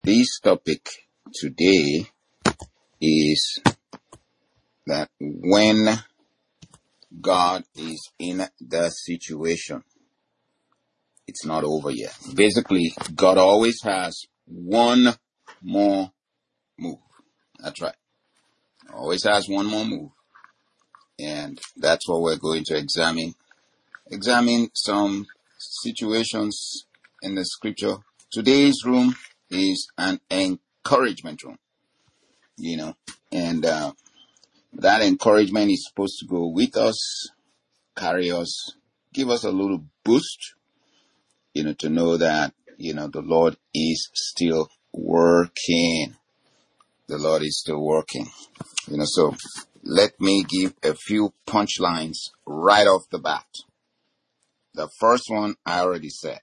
This topic today is that when God is in the situation, it's not over yet. Basically, God always has one more move. That's right. Always has one more move. And that's what we're going to examine. Examine some situations in the scripture. Today's room is an encouragement room, and that encouragement is supposed to go with us, carry us, give us a little boost, to know that, the Lord is still working. The Lord is still working. So let me give a few punchlines right off the bat. The first one I already said,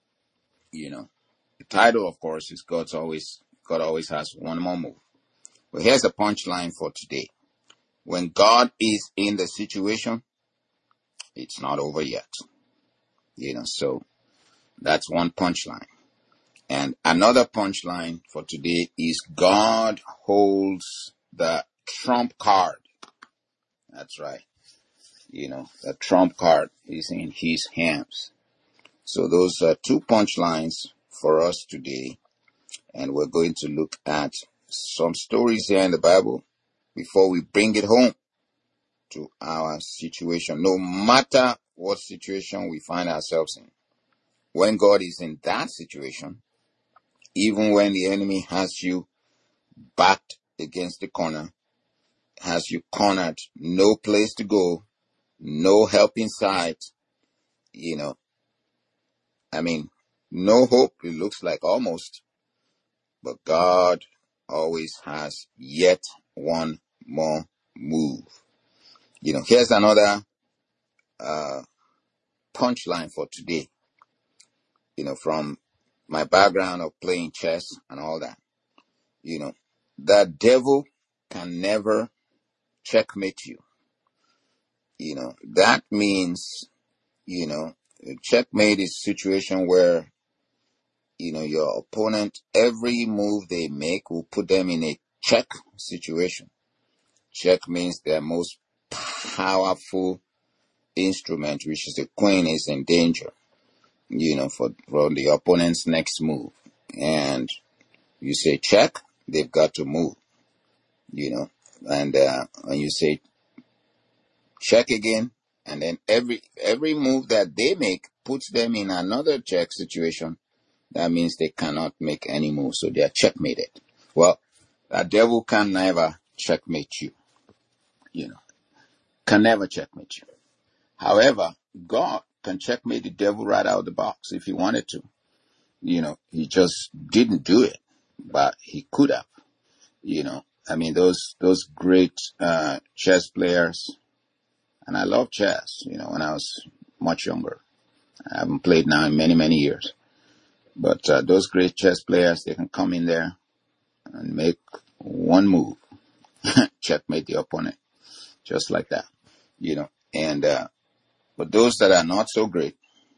the title, of course, is God always has one more move. But here's a punchline for today. When God is in the situation, it's not over yet. So that's one punchline. And another punchline for today is God holds the trump card. That's right. The trump card is in his hands. So those are two punchlines for us today. And we're going to look at some stories here in the Bible before we bring it home to our situation. No matter what situation we find ourselves in, when God is in that situation, even when the enemy has you backed against the corner, has you cornered, no place to go, no help in sight, no hope, it looks like almost, but God always has yet one more move. Here's another punchline for today, from my background of playing chess and all that. The devil can never checkmate you. That means, checkmate is a situation where, your opponent, every move they make will put them in a check situation. Check means their most powerful instrument, which is the queen, is in danger, for the opponent's next move. And you say check, they've got to move, and when you say check again, and then every move that they make puts them in another check situation. That means they cannot make any move, so they are checkmated. Well, the devil can never checkmate you. Can never checkmate you. However, God can checkmate the devil right out of the box if he wanted to. He just didn't do it, but he could have. Those great chess players, and I love chess, when I was much younger. I haven't played now in many, many years. But those great chess players, they can come in there and make one move, checkmate the opponent, just like that, but those that are not so great,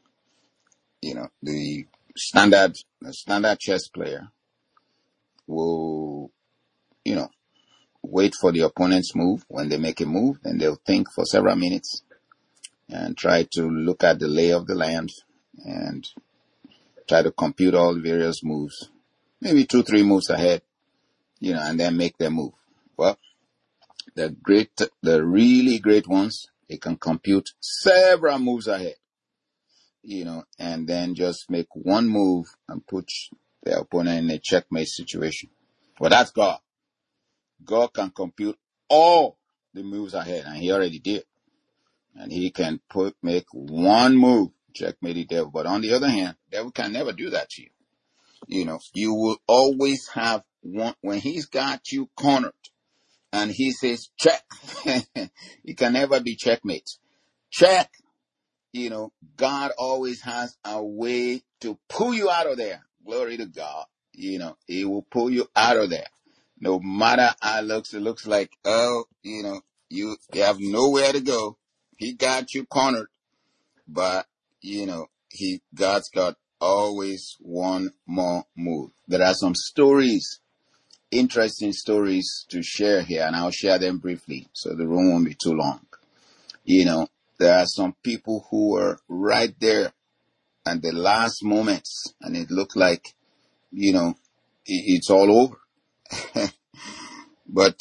the standard chess player will, wait for the opponent's move. When they make a move, then they'll think for several minutes and try to look at the lay of the land and try to compute all the various moves, maybe 2-3 moves ahead, and then make their move. Well, the really great ones, they can compute several moves ahead, and then just make one move and put their opponent in a checkmate situation. Well, that's God. God can compute all the moves ahead, and he already did. And he can make one move, checkmate the devil. But on the other hand, the devil can never do that to you. You will always have one, when he's got you cornered and he says check, it can never be checkmate. Check. God always has a way to pull you out of there. Glory to God. He will pull you out of there. No matter how it looks like, you have nowhere to go. He got you cornered, but, God's got Always one more move. There are some stories, interesting stories to share here, and I'll share them briefly so the room won't be too long. There are some people who were right there at the last moments, and it looked like, it's all over. But,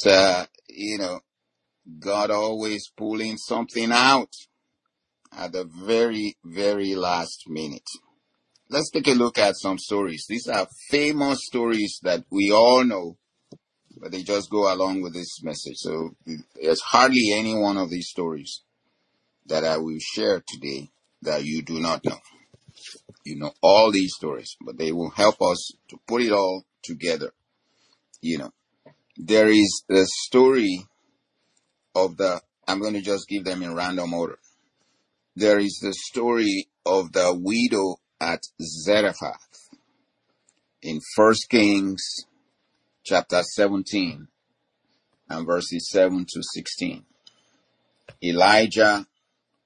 God always pulling something out at the very, very last minute. Let's take a look at some stories. These are famous stories that we all know, but they just go along with this message. So there's hardly any one of these stories that I will share today that you do not know. You know all these stories, but they will help us to put it all together. There is the story of I'm going to just give them in random order. There is the story of the widow at Zarephath in 1 Kings chapter 17 and verses 7 to 16. Elijah,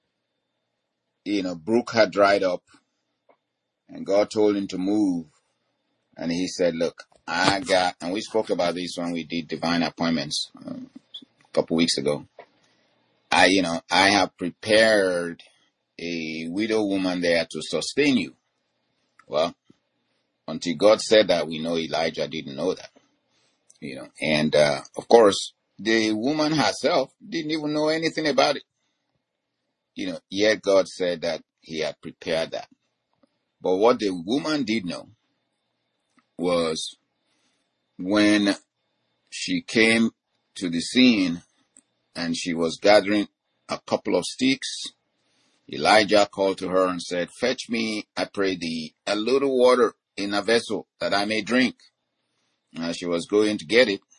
brook had dried up, and God told him to move. And he said, look, and we spoke about this when we did divine appointments a couple weeks ago. I have prepared a widow woman there to sustain you. Well, until God said that, we know Elijah didn't know that, and, of course, the woman herself didn't even know anything about it, yet God said that he had prepared that. But what the woman did know was when she came to the scene and she was gathering a couple of sticks, Elijah called to her and said, fetch me, I pray thee, a little water in a vessel that I may drink. And as she was going to get it,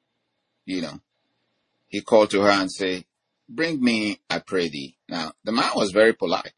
he called to her and said, bring me, I pray thee. Now, the man was very polite,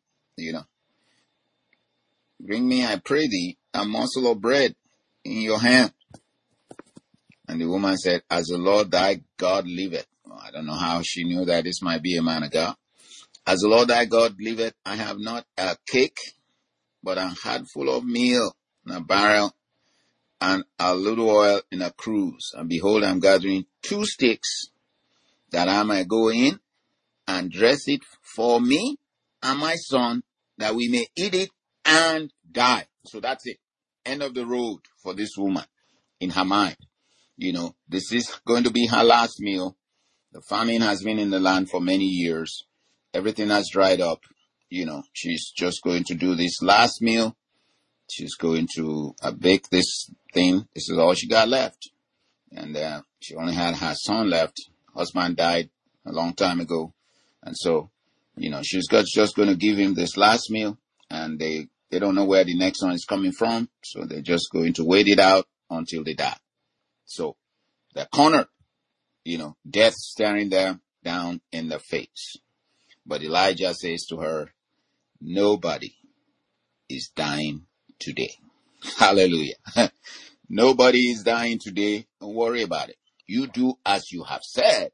Bring me, I pray thee, a morsel of bread in your hand. And the woman said, as the Lord thy God liveth. Well, I don't know how she knew that this might be a man of God. As the Lord thy God liveth, I have not a cake, but a handful of meal in a barrel, and a little oil in a cruse. And behold, I'm gathering 2 sticks, that I might go in and dress it for me and my son, that we may eat it and die. So that's it. End of the road for this woman in her mind. This is going to be her last meal. The famine has been in the land for many years. Everything has dried up. She's just going to do this last meal. She's going to bake this thing. This is all she got left. And she only had her son left. Husband died a long time ago. And so, she's just going to give him this last meal. And they don't know where the next one is coming from. So they're just going to wait it out until they die. So they're cornered. Death staring them down in the face. But Elijah says to her, nobody is dying today. Hallelujah. Nobody is dying today. Don't worry about it. You do as you have said.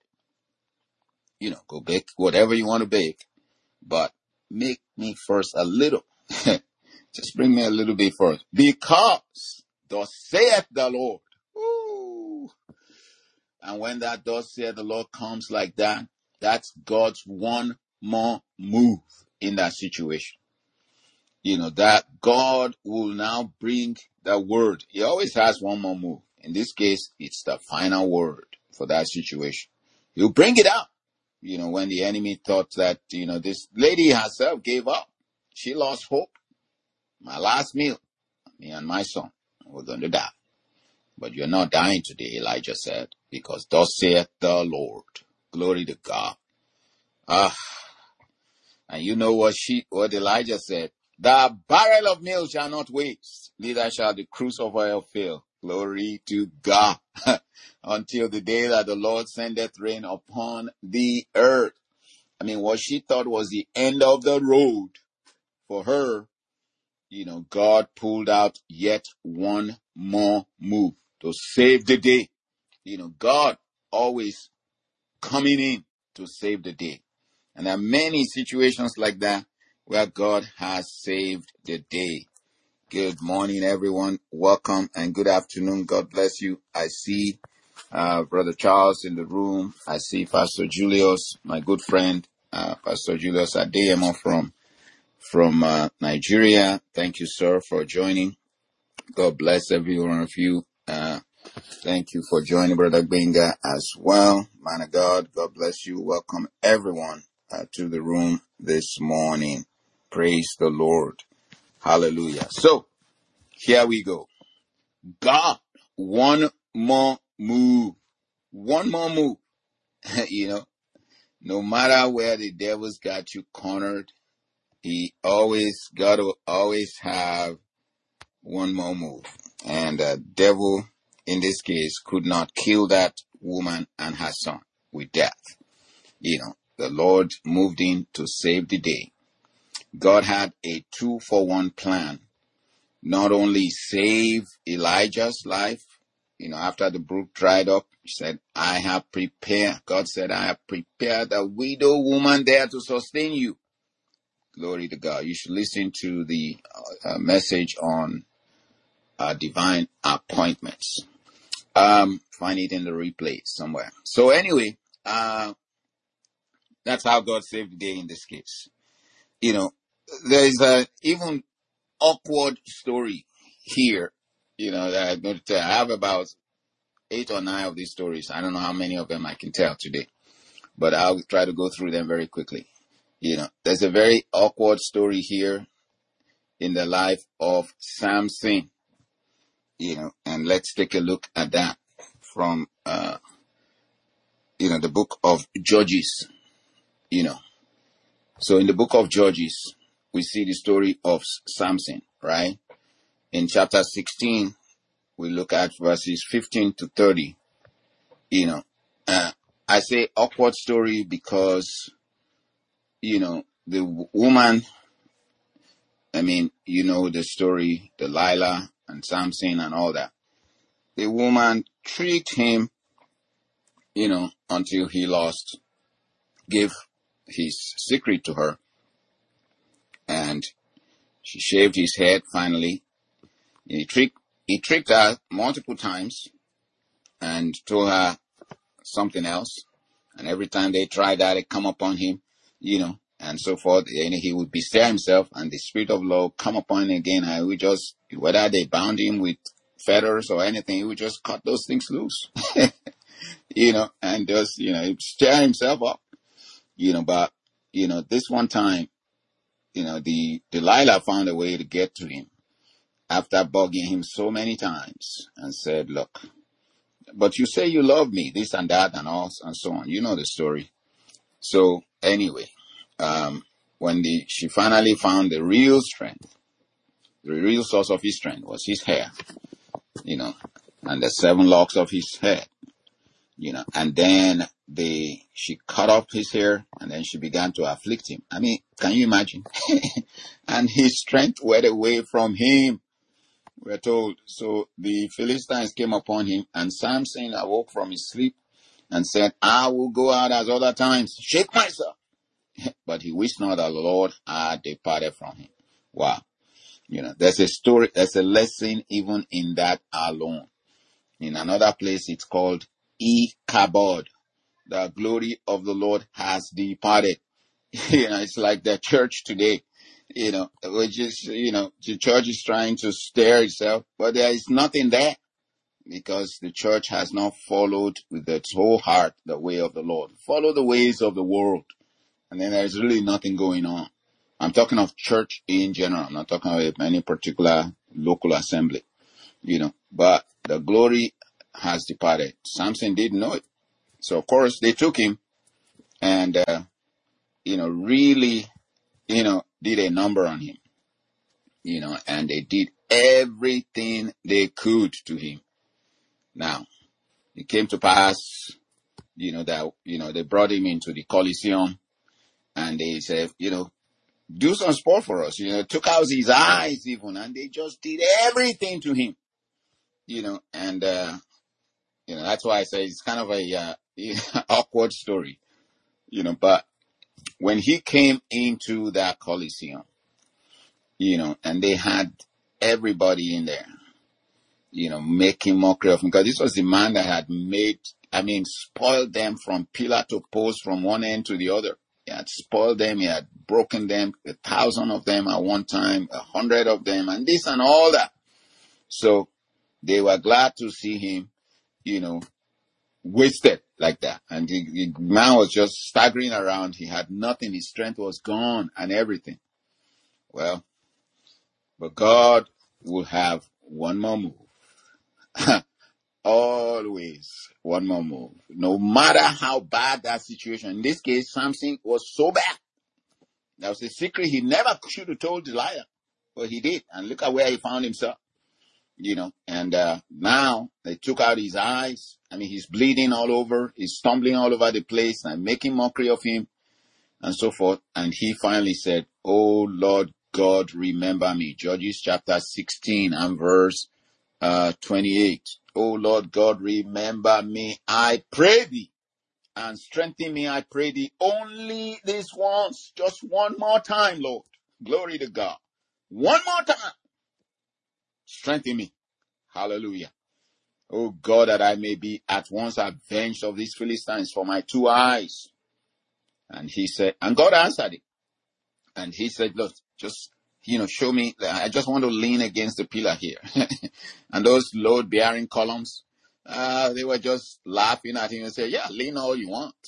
Go bake whatever you want to bake, but make me first a little. Just bring me a little bit first. Because thus saith the Lord. Ooh. And when that thus saith the Lord comes like that, that's God's one more move in that situation. That God will now bring the word. He always has one more move. In this case, it's the final word for that situation. He'll bring it out. When the enemy thought that, this lady herself gave up. She lost hope. My last meal, me and my son, we're going to die. But you're not dying today, Elijah said, because thus saith the Lord. Glory to God. And you know what Elijah said? The barrel of meal shall not waste, neither shall the cruse of oil fail. Glory to God. Until the day that the Lord sendeth rain upon the earth. What she thought was the end of the road for her, God pulled out yet one more move to save the day. God always coming in to save the day. And there are many situations like that where God has saved the day. Good morning, everyone. Welcome and good afternoon. God bless you. I see Brother Charles in the room. I see Pastor Julius, my good friend, Pastor Julius Adeyemo from Nigeria. Thank you, sir, for joining. God bless every one of you. Thank you for joining Brother Benga as well. Man of God, God bless you. Welcome everyone to the room this morning. Praise the Lord. Hallelujah. So, here we go. God, one more move. One more move. No matter where the devil's got you cornered, God will always have one more move. And the devil, in this case, could not kill that woman and her son with death. The Lord moved in to save the day. God had a 2-for-1 plan. Not only save Elijah's life, after the brook dried up, he said, God said, I have prepared a widow woman there to sustain you. Glory to God. You should listen to the message on divine appointments. Find it in the replay somewhere. So anyway, that's how God saved the day in this case. There is a even awkward story here, that I'm going to tell. I have about 8 or 9 of these stories. I don't know how many of them I can tell today, but I'll try to go through them very quickly. There's a very awkward story here in the life of Samson, and let's take a look at that from, the book of Judges, So in the book of Judges, we see the story of Samson, right? In chapter 16, we look at verses 15 to 30. I say awkward story because, the woman, the story, Delilah and Samson and all that. The woman tricked him, until he lost, gave his secret to her, and she shaved his head finally. He tricked her multiple times and told her something else. And every time they tried that, it come upon him, and so forth. And he would bestir himself, and the spirit of law come upon him again. And we just, whether they bound him with fetters or anything, he would just cut those things loose, and just, stir himself up, but, this one time, the Delilah found a way to get to him after bugging him so many times and said, look, but you say you love me, this and that and all and so on. You know the story. So anyway, when she finally found the real strength, the real source of his strength was his hair, and the 7 locks of his head, and then she cut off his hair, and then she began to afflict him. I mean, can you imagine? And his strength went away from him, we're told. So the Philistines came upon him, and Samson awoke from his sleep and said, I will go out as other times, shake myself. But he wished not that the Lord had departed from him. Wow. There's a story, there's a lesson even in that alone. In another place, it's called Ichabod. The glory of the Lord has departed. It's like the church today, which is, the church is trying to stir itself, but there is nothing there because the church has not followed with its whole heart the way of the Lord. Follow the ways of the world, and then there's really nothing going on. I'm talking of church in general. I'm not talking about any particular local assembly, but the glory has departed. Samson didn't know it. So, of course, they took him and, really, did a number on him, and they did everything they could to him. Now, it came to pass, that, they brought him into the Coliseum and they said, do some sport for us, took out his eyes even, and they just did everything to him, and, that's why I say it's kind of a awkward story, but when he came into that Coliseum, and they had everybody in there, making mockery of him. Because this was the man that had spoiled them from pillar to post, from one end to the other. He had spoiled them. He had broken them, 1,000 of them at one time, 100 of them, and this and all that. So they were glad to see him, wasted like that. And the man was just staggering around. He had nothing. His strength was gone and everything. Well, but God will have one more move. Always one more move. No matter how bad that situation. In this case, Samson was so bad. That was a secret he never should have told Delilah. But he did. And look at where he found himself. And now they took out his eyes. He's bleeding all over. He's stumbling all over the place and making mockery of him and so forth. And he finally said, "Oh Lord God, remember me." Judges chapter 16 and verse 28. "Oh Lord God, remember me, I pray thee, and strengthen me, I pray thee, only this once, just one more time, Lord." Glory to God. One more time. Strengthen me. Hallelujah. "Oh God, that I may be at once avenged of these Philistines for my two eyes." And he said, and God answered it. And he said, "Look, just, show me. I just want to lean against the pillar here." And those load-bearing columns, they were just laughing at him and say, "Yeah, lean all you want."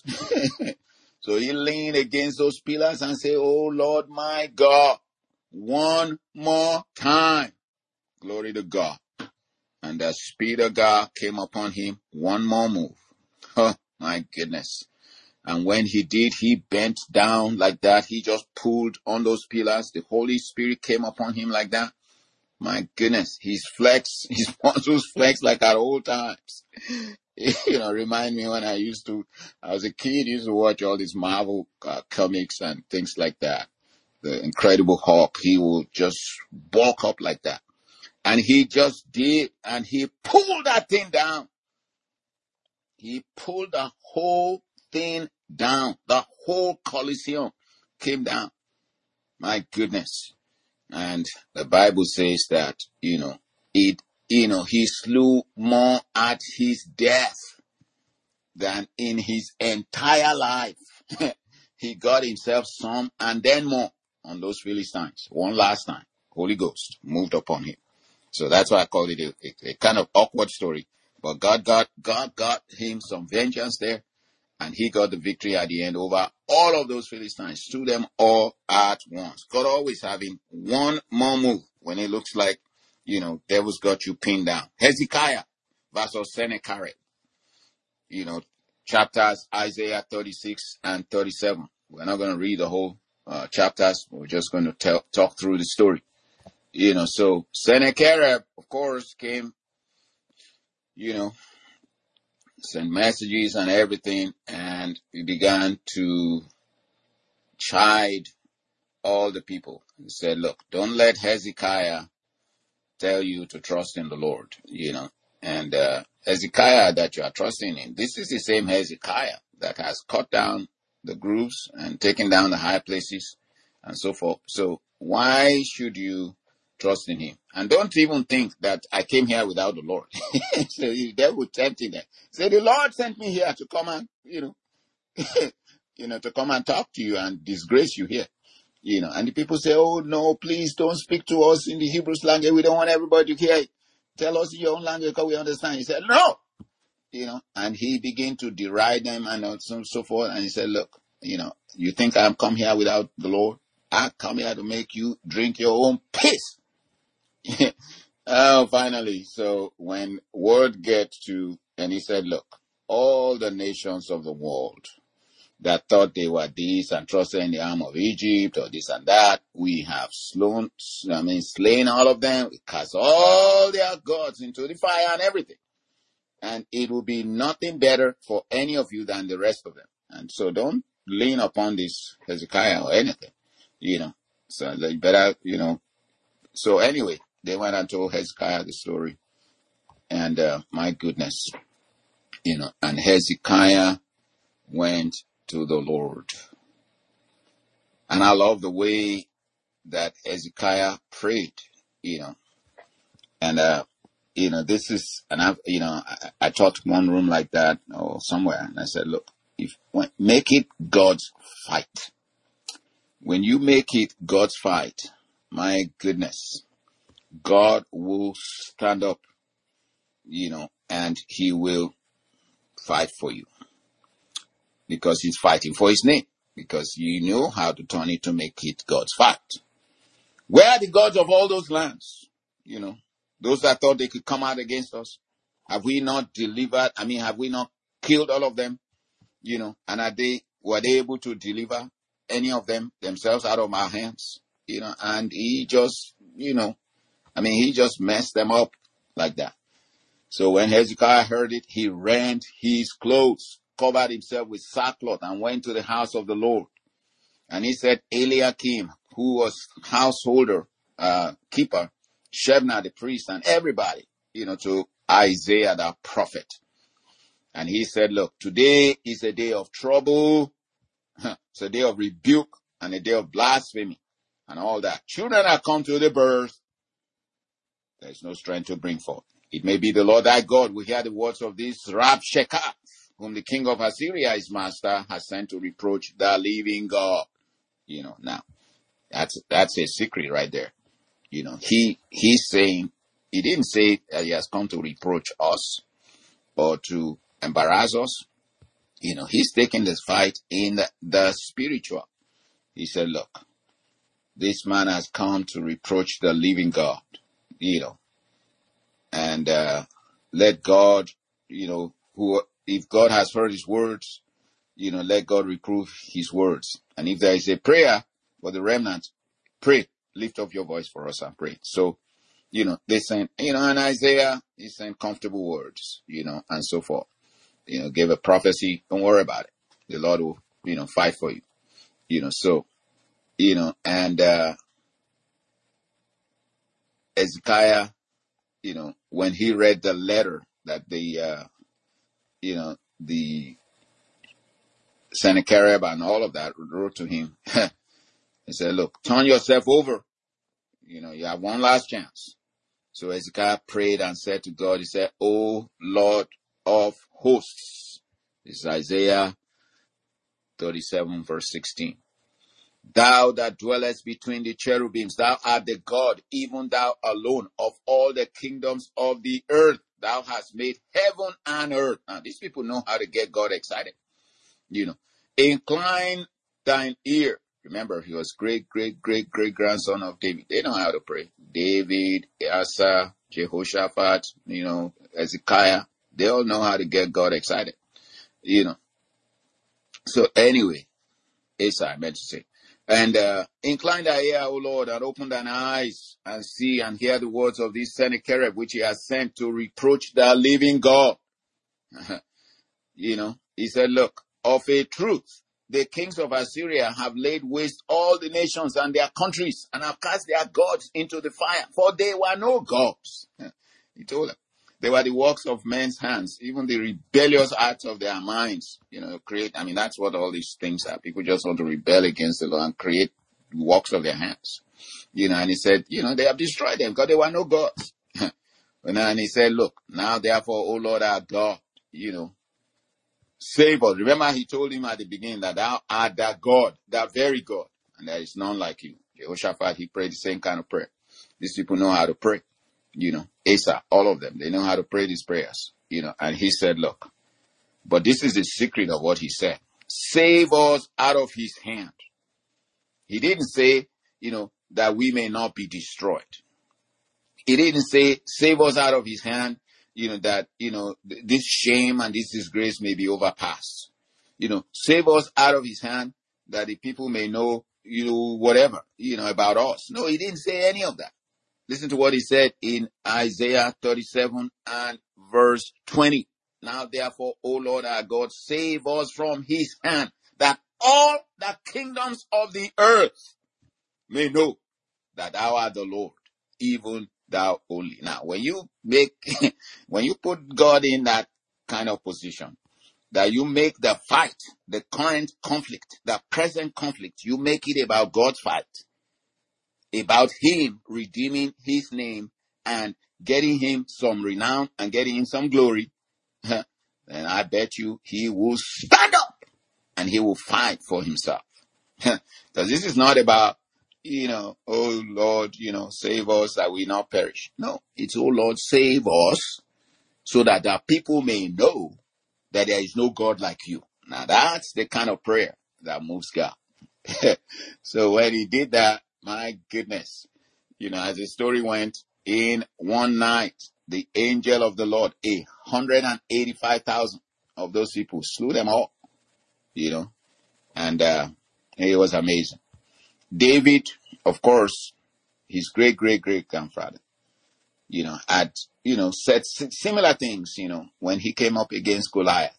So he leaned against those pillars and said, "Oh Lord, my God, one more time." Glory to God. And the Spirit of God came upon him. One more move. Oh, my goodness. And when he did, he bent down like that. He just pulled on those pillars. The Holy Spirit came upon him like that. My goodness. His muscles flexed like at old times. Remind me when I was a kid, used to watch all these Marvel comics and things like that. The Incredible Hulk, he will just bulk up like that. And he just did, and he pulled that thing down. He pulled the whole thing down. The whole Colosseum came down. My goodness. And the Bible says that, he slew more at his death than in his entire life. He got himself some and then more on those Philistines. One last time, Holy Ghost moved upon him. So that's why I called it a kind of awkward story. But God got him some vengeance there, and he got the victory at the end over all of those Philistines, slew them all at once. God always having one more move when it looks like, devil's got you pinned down. Hezekiah versus Sennacherib. Chapters Isaiah 36 and 37. We're not going to read the whole chapters. We're just going to talk through the story. So Sennacherib, of course, came, sent messages and everything, and he began to chide all the people. He said, "Look, don't let Hezekiah tell you to trust in the Lord, And Hezekiah that you are trusting in, this is the same Hezekiah that has cut down the groves and taken down the high places and so forth. So why should you trust in him? And don't even think that I came here without the Lord." So the devil tempted them. Say, "The Lord sent me here to come and, to come and talk to you and disgrace you here." And the people say, "Oh no, please don't speak to us in the Hebrew language. We don't want everybody to hear it. Tell us in your own language because we understand." He said, "No." And he began to deride them and so forth. And he said, "Look, you think I'm come here without the Lord? I come here to make you drink your own piss." Oh, finally. So when word gets to, and he said, "Look, all the nations of the world that thought they were this and trusted in the arm of Egypt or this and that, we have slain all of them. We cast all their gods into the fire and everything. And it will be nothing better for any of you than the rest of them. And so don't lean upon this Hezekiah or anything, So they better, So anyway, they went and told Hezekiah the story. And my goodness, and Hezekiah went to the Lord. And I love the way that Hezekiah prayed, And, this is, and I taught one room like that or somewhere, and I said, look, make it God's fight. When you make it God's fight, my goodness, God will stand up, and he will fight for you because he's fighting for his name, because you know how to turn it to make it God's fight. Where are the gods of all those lands? Those that thought they could come out against us. Have we not delivered? Have we not killed all of them? And were they able to deliver any of them themselves out of our hands? And he just, he just messed them up like that. So when Hezekiah heard it, he rent his clothes, covered himself with sackcloth, and went to the house of the Lord. And he said, Eliakim, who was householder, keeper, Shebna the priest, and everybody, to Isaiah the prophet. And he said, look, today is a day of trouble. It's a day of rebuke and a day of blasphemy and all that. Children are come to the birth. There is no strength to bring forth. It may be the Lord thy God will hear the words of this Rabshakeh, whom the king of Assyria, his master, has sent to reproach the living God. Now, that's a secret right there. He's saying, he didn't say that he has come to reproach us or to embarrass us. He's taking this fight in the spiritual. He said, look, this man has come to reproach the living God, and let God, if God has heard his words, let God reprove his words. And if there is a prayer for the remnant, pray, lift up your voice for us and pray. So, they sent, and Isaiah, he sent comfortable words, and so forth. Gave a prophecy. Don't worry about it. The Lord will, fight for you. So, and Hezekiah, when he read the letter that the Sennacherib and all of that wrote to him, he said, look, turn yourself over. You have one last chance. So Hezekiah prayed and said to God, he said, O Lord of hosts. This is Isaiah 37 verse 16. Thou that dwellest between the cherubims, thou art the God, even thou alone, of all the kingdoms of the earth. Thou hast made heaven and earth. Now, these people know how to get God excited. Incline thine ear. Remember, he was great-grandson of David. They know how to pray. David, Asa, Jehoshaphat, Hezekiah. They all know how to get God excited. So anyway, Asa, I meant to say. And incline thy ear, O Lord, and open thine eyes, and see and hear the words of this Sennacherib, which he has sent to reproach the living God. He said, look, of a truth, the kings of Assyria have laid waste all the nations and their countries, and have cast their gods into the fire, for they were no gods. He told them. They were the works of men's hands, even the rebellious acts of their minds, that's what all these things are. People just want to rebel against the law and create works of their hands, and he said, they have destroyed them because they were no gods. And he said, look, now therefore, O Lord our God, save us. Remember, he told him at the beginning that thou art the God, the very God, and there is none like you. Jehoshaphat, he prayed the same kind of prayer. These people know how to pray. Asa, all of them, they know how to pray these prayers, and he said, look, but this is the secret of what he said. Save us out of his hand. He didn't say, that we may not be destroyed. He didn't say, save us out of his hand, that, this shame and this disgrace may be overpassed. Save us out of his hand that the people may know, whatever, about us. No, he didn't say any of that. Listen to what he said in Isaiah 37 and verse 20. Now therefore, O Lord our God, save us from his hand, that all the kingdoms of the earth may know that thou art the Lord, even thou only. Now, when you put God in that kind of position, that you make the fight, the current conflict, the present conflict, you make it about God's fight, about him redeeming his name and getting him some renown and getting him some glory, then I bet you he will stand up and he will fight for himself. Because this is not about, oh Lord, save us that we not perish. No, it's, oh Lord, save us so that the people may know that there is no God like you. Now that's the kind of prayer that moves God. So when he did that, my goodness, as the story went, in one night, the angel of the Lord, 185,000 of those people slew them all, and it was amazing. David, of course, his great-great-great-grandfather, had, said similar things, when he came up against Goliath.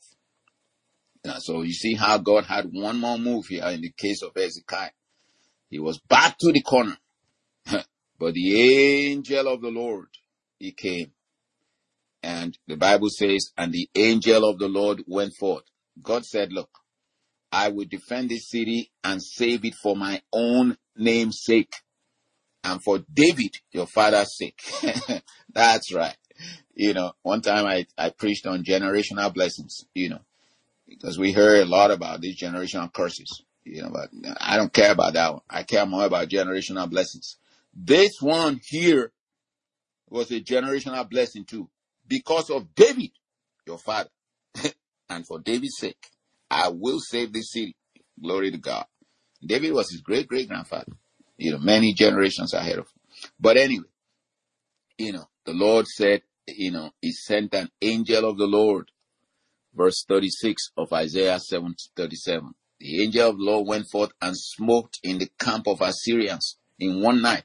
So you see how God had one more move here in the case of Hezekiah. He was back to the corner. But the angel of the Lord, he came. And the Bible says, and the angel of the Lord went forth. God said, look, I will defend this city and save it for my own name's sake. And for David, your father's sake. That's right. One time I preached on generational blessings, because we heard a lot about these generational curses, but I don't care about that one. I care more about generational blessings. This one here was a generational blessing too, because of David, your father. And for David's sake, I will save this city. Glory to God. David was his great-great-grandfather, many generations ahead of him. But anyway, the Lord said, he sent an angel of the Lord. Verse 36 of Isaiah 7:37. The angel of the Lord went forth and smote in the camp of Assyrians in one night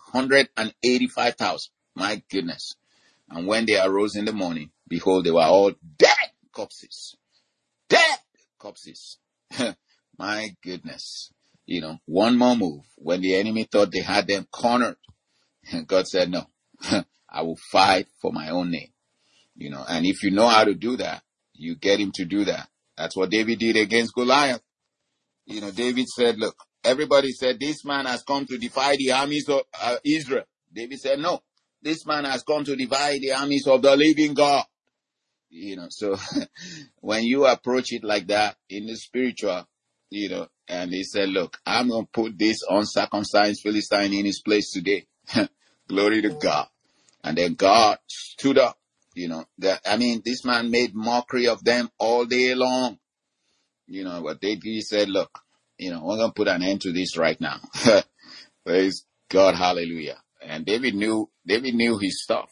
185,000. My goodness. And when they arose in the morning, behold, they were all dead corpses. Dead corpses. My goodness. One more move. When the enemy thought they had them cornered, God said, no, I will fight for my own name. And if you know how to do that, you get him to do that. That's what David did against Goliath. David said, look, everybody said, this man has come to defy the armies of Israel. David said, no, this man has come to defy the armies of the living God. So when you approach it like that in the spiritual, and he said, look, I'm going to put this uncircumcised Philistine in his place today. Glory to God. And then God stood up. This man made mockery of them all day long. But he said, look, we're going to put an end to this right now. Praise God. Hallelujah. And David knew his stuff,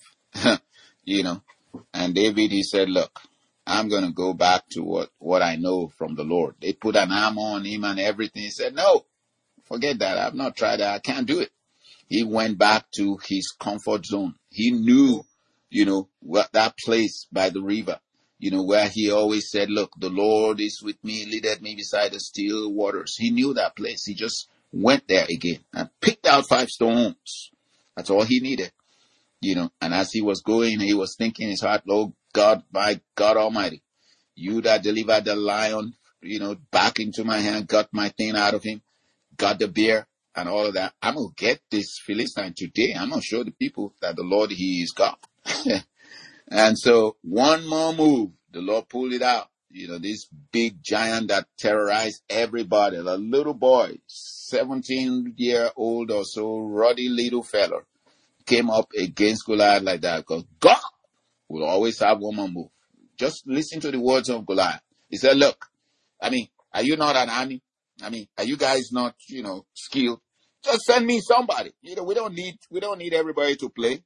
and David, he said, look, I'm going to go back to what I know from the Lord. They put an armor on him and everything. He said, no, forget that. I've not tried that. I can't do it. He went back to his comfort zone. He knew, what that place by the river, where he always said, look, the Lord is with me, leadeth me beside the still waters. He knew that place. He just went there again and picked out 5 stones. That's all he needed, and as he was going, he was thinking in his heart, Lord God, my God Almighty, you that delivered the lion, back into my hand, got my thing out of him, got the bear and all of that. I'm going to get this Philistine today. I'm going to show the people that the Lord, he is God. And so one more move, the Lord pulled it out. This big giant that terrorized everybody, the little boy, 17-year-old or so, ruddy little fella, came up against Goliath like that, because God will always have one more move. Just listen to the words of Goliath. He said, look, are you not an army? Are you guys not, skilled? Just send me somebody. We don't need everybody to play.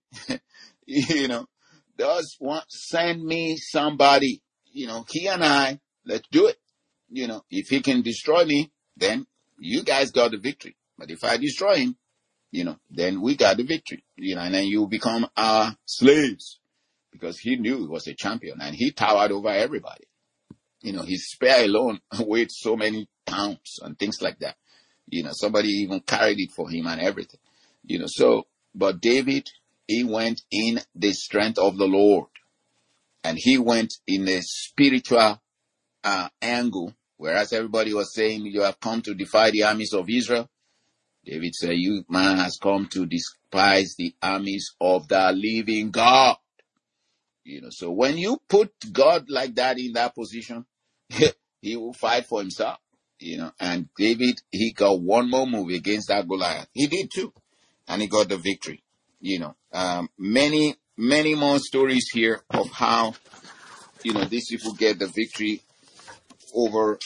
Send me somebody. He and I, let's do it. If he can destroy me, then you guys got the victory. But if I destroy him, then we got the victory. And then you become our slaves. Because he knew he was a champion and he towered over everybody. His spear alone weighed so many pounds and things like that. Somebody even carried it for him and everything. But David, he went in the strength of the Lord. And he went in a spiritual angle. Whereas everybody was saying, you have come to defy the armies of Israel. David said, you man has come to despise the armies of the living God. So when you put God like that in that position, he will fight for himself. And David, he got one more move against that Goliath. He did too. And he got the victory. Many, many more stories here of how, these people get the victory over,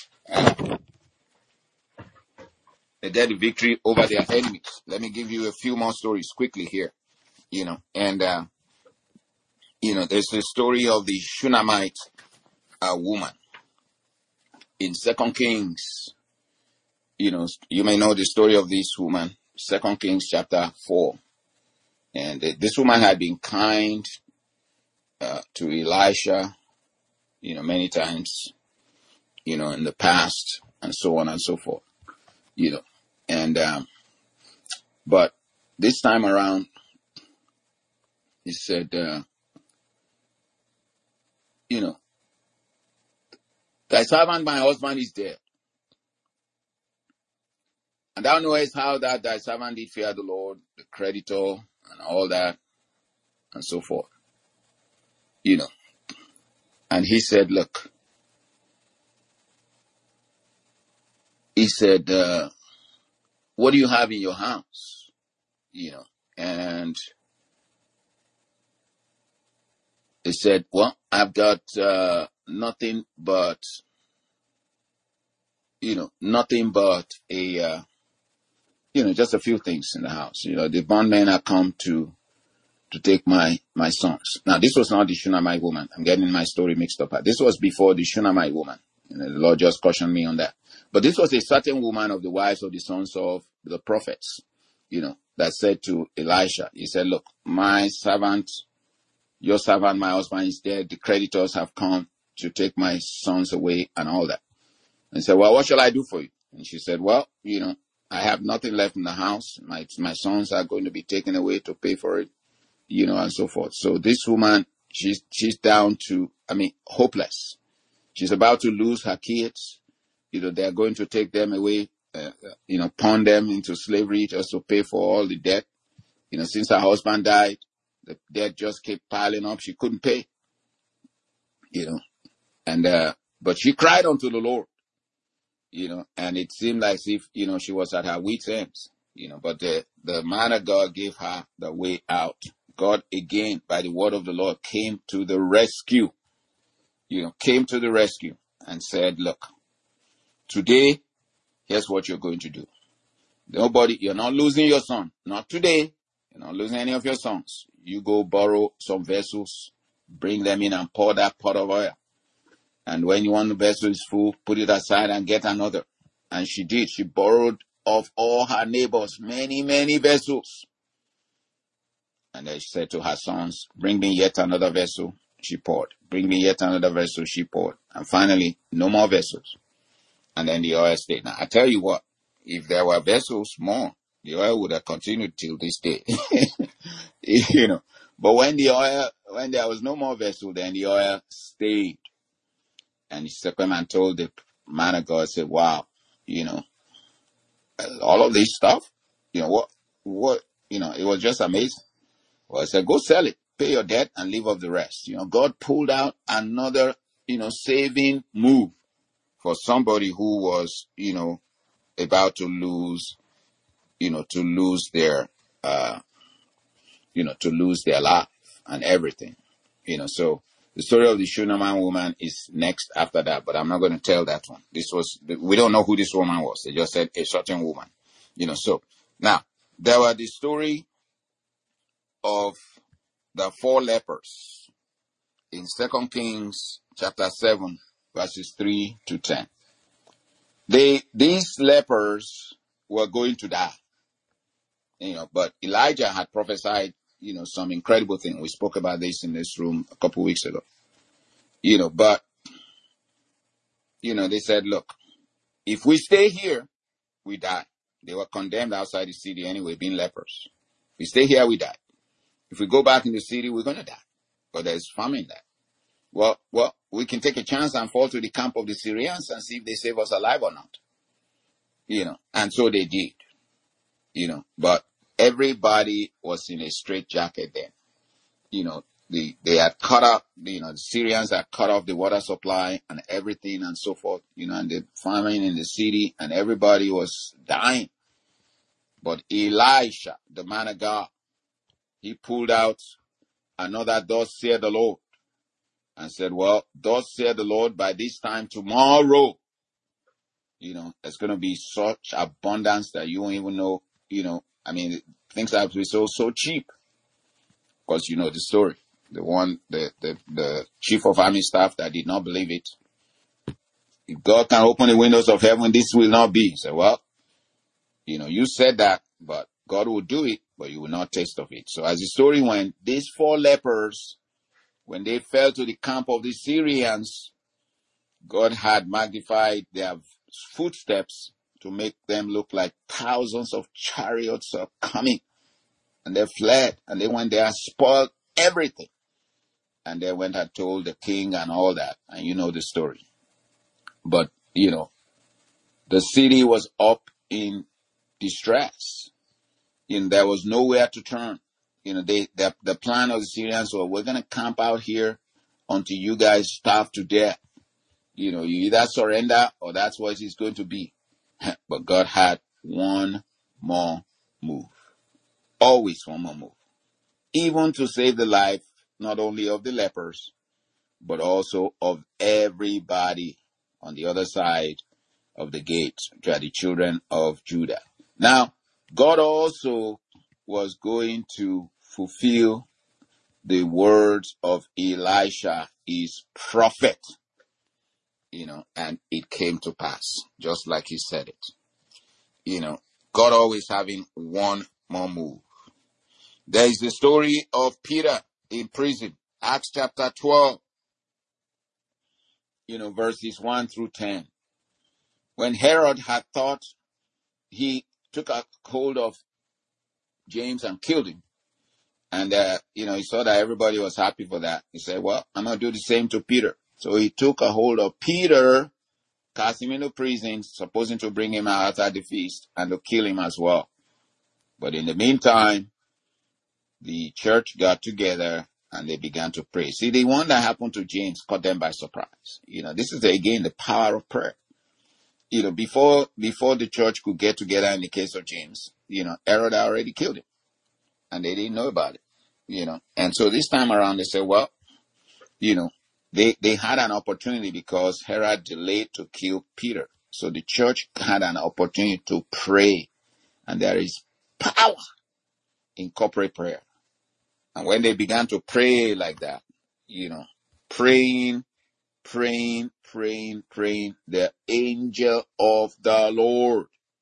they get the victory over their enemies. Let me give you a few more stories quickly here, and, there's the story of the Shunammite woman in 2 Kings. You may know the story of this woman, 2 Kings chapter 4. And this woman had been kind to Elisha, many times, in the past, and so on and so forth, And, but this time around, he said, thy servant, my husband, is dead. And thou knowest how that thy servant did fear the Lord, the creditor, and all that, and so forth. And he said, look, what do you have in your house? And he said, well, I've got nothing but a, just a few things in the house. The bondmen have come to take my sons. Now, this was not the Shunammite woman. I'm getting my story mixed up. This was before the Shunammite woman. The Lord just cautioned me on that. But this was a certain woman of the wives of the sons of the prophets, that said to Elisha, he said, look, my servant, your servant, my husband is dead. The creditors have come to take my sons away and all that. And he said, well, what shall I do for you? And she said, well, I have nothing left in the house. My sons are going to be taken away to pay for it, and so forth. So this woman, she's down to, hopeless. She's about to lose her kids. They're going to take them away, pawn them into slavery just to pay for all the debt. Since her husband died, the debt just kept piling up. She couldn't pay, and, but she cried unto the Lord, and it seemed as if, she was at her wit's ends, but the man of God gave her the way out. God, again, by the word of the Lord, came to the rescue, and said, look, today, here's what you're going to do. You're not losing your son. Not today. You're not losing any of your sons. You go borrow some vessels, bring them in and pour that pot of oil. And when you want the vessel is full, put it aside and get another. And she did. She borrowed of all her neighbors many, many vessels. And then she said to her sons, bring me yet another vessel. She poured. Bring me yet another vessel. She poured. And finally, no more vessels. And then the oil stayed. Now, I tell you what, if there were vessels more, the oil would have continued till this day. But when there was no more vessel, then the oil stayed. And he came and told the man of God, said, wow, all of this stuff, what, it was just amazing. Well, I said, go sell it, pay your debt and leave off the rest. God pulled out another, saving move for somebody who was, about to lose, their, to lose their life and everything, so the story of the Shunammite woman is next after that, but I'm not going to tell that one. We don't know who this woman was. They just said a certain woman, so now there were the story of the 4 lepers in 2 Kings chapter 7, verses 3 to 10. These lepers were going to die, but Elijah had prophesied, some incredible thing. We spoke about this in this room a couple weeks ago, but, they said, look, if we stay here, we die. They were condemned outside the city anyway, being lepers. If we stay here, we die. If we go back in the city, we're going to die. But there's famine there. Well, we can take a chance and fall to the camp of the Syrians and see if they save us alive or not. And so they did. but everybody was in a straitjacket then. They had cut off, the Syrians had cut off the water supply and everything and so forth, and the famine in the city, and everybody was dying. But Elisha, the man of God, he pulled out another "thus saith the Lord" and said, well, thus saith the Lord, by this time tomorrow, there's going to be such abundance that you won't even know, things have to be so cheap. Because you know the story. The chief of army staff that did not believe it. If God can open the windows of heaven, this will not be. So, well, you said that, but God will do it, but you will not taste of it. So as the story went, these 4 lepers, when they fell to the camp of the Syrians, God had magnified their footsteps to make them look like thousands of chariots are coming. And they fled, and they went there and spoiled everything. And they went and told the king and all that. And you know the story. But, the city was up in distress. There was nowhere to turn. The plan of the Syrians was, we're going to camp out here until you guys starve to death. You either surrender or that's what it's going to be. But God had one more move. Always one more move. Even to save the life, not only of the lepers, but also of everybody on the other side of the gate, which are the children of Judah. Now, God also was going to fulfill the words of Elisha, his prophet, and it came to pass, just like he said it. God always having one more move. There is the story of Peter in prison, Acts chapter 12, verses 1 through 10. When Herod had thought, he took a hold of James and killed him. And, he saw that everybody was happy for that. He said, well, I'm going to do the same to Peter. So he took a hold of Peter, cast him into prison, supposing to bring him out at the feast and to kill him as well. But in the meantime, the church got together and they began to pray. See, the one that happened to James caught them by surprise. This is again the power of prayer. Before the church could get together in the case of James, Herod already killed him. And they didn't know about it, And so this time around they said, well, they had an opportunity because Herod delayed to kill Peter. So the church had an opportunity to pray. And there is power in corporate prayer. And when they began to pray like that, praying, the angel of the Lord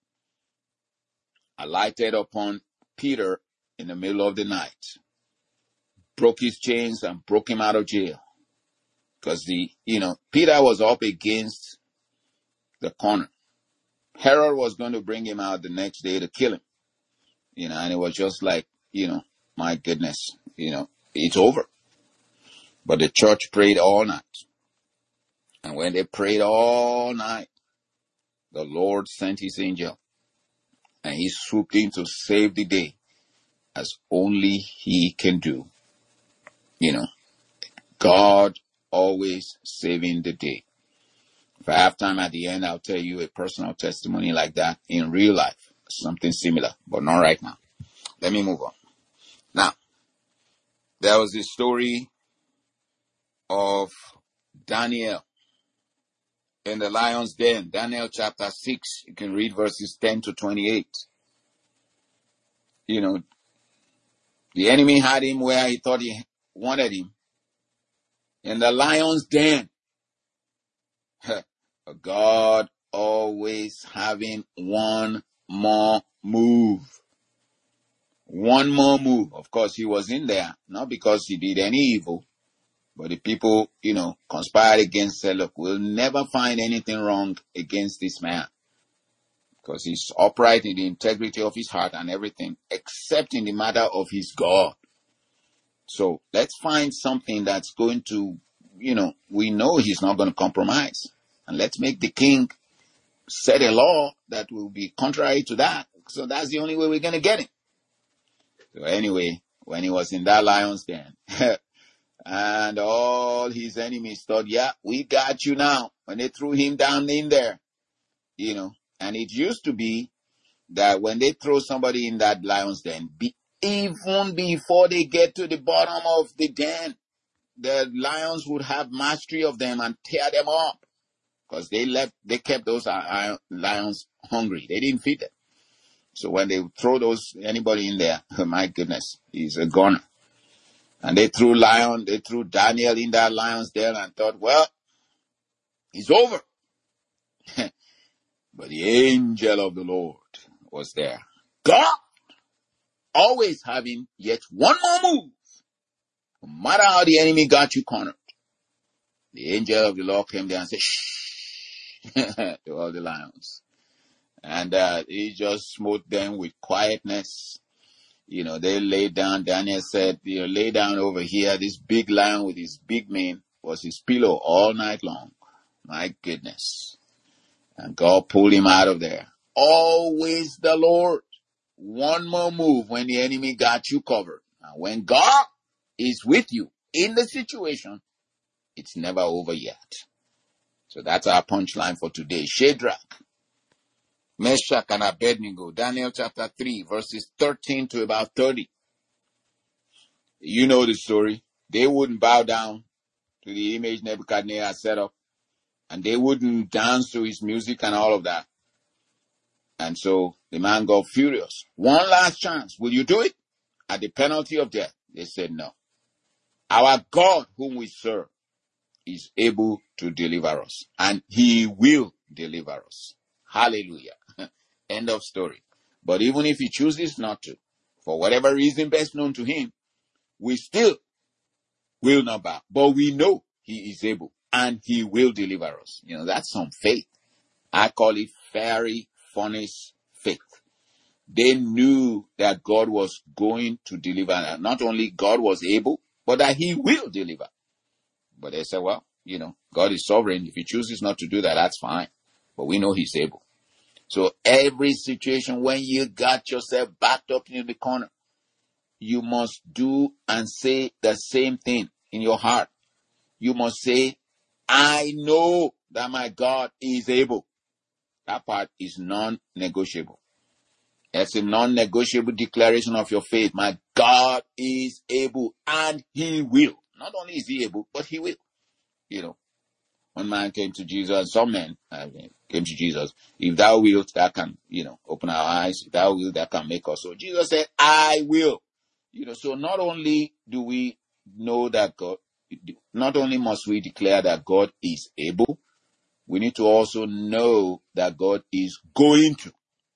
alighted upon Peter in the middle of the night, broke his chains and broke him out of jail. Because Peter was up against the corner. Herod was going to bring him out the next day to kill him. And it was just like, my goodness, it's over. But the church prayed all night. And when they prayed all night, the Lord sent his angel. And he swooped in to save the day as only he can do. God always saving the day. If I have time at the end, I'll tell you a personal testimony like that in real life. Something similar, but not right now. Let me move on. Now, there was the story of Daniel in the lion's den. Daniel chapter 6. You can read verses 10 to 28. The enemy had him where he thought he wanted him. In the lion's den. God always having one more move. One more move. Of course, he was in there, not because he did any evil, but the people, conspired against, said, look, we'll never find anything wrong against this man. Because he's upright in the integrity of his heart and everything, except in the matter of his God. So let's find something that's going to, we know he's not going to compromise. And let's make the king set a law that will be contrary to that. So that's the only way we're going to get him. So anyway, when he was in that lion's den, and all his enemies thought, yeah, we got you now. When they threw him down in there, and it used to be that when they throw somebody in that lion's den, even before they get to the bottom of the den, the lions would have mastery of them and tear them up, because they kept those lions hungry. They didn't feed them. So when they throw anybody in there, oh my goodness, he's a goner. And they threw Daniel in that lion's den and thought, well, it's over. But the angel of the Lord was there. God always having yet one more move. No matter how the enemy got you cornered, the angel of the Lord came there and said, shh, to all the lions. And he just smote them with quietness. They laid down. Daniel said, lay down over here. This big lion with his big mane was his pillow all night long. My goodness. And God pulled him out of there. Always the Lord. One more move when the enemy got you covered. And when God is with you in the situation, it's never over yet. So that's our punchline for today. Shadrach, Meshach, and Abednego. Daniel chapter 3, verses 13 to about 30. You know the story. They wouldn't bow down to the image Nebuchadnezzar set up. And they wouldn't dance to his music and all of that. And so the man got furious. One last chance. Will you do it? At the penalty of death. They said no. Our God whom we serve is able to deliver us. And he will deliver us. Hallelujah. End of story. But even if he chooses not to, for whatever reason best known to him, we still will not bow. But we know he is able and he will deliver us. That's some faith. I call it fairy furnace faith. They knew that God was going to deliver. Not only God was able, but that he will deliver. But they said, well, God is sovereign. If he chooses not to do that, that's fine. But we know he's able. So every situation when you got yourself backed up in the corner, you must do and say the same thing in your heart. You must say, I know that my God is able. That part is non-negotiable. It's a non-negotiable declaration of your faith. My God is able and he will. Not only is he able, but he will. One man came to Jesus, some men came to Jesus. If thou wilt, that can, open our eyes. If thou wilt, that can make us. So Jesus said, I will. So not only do we know that God, not only must we declare that God is able, we need to also know that God is going to.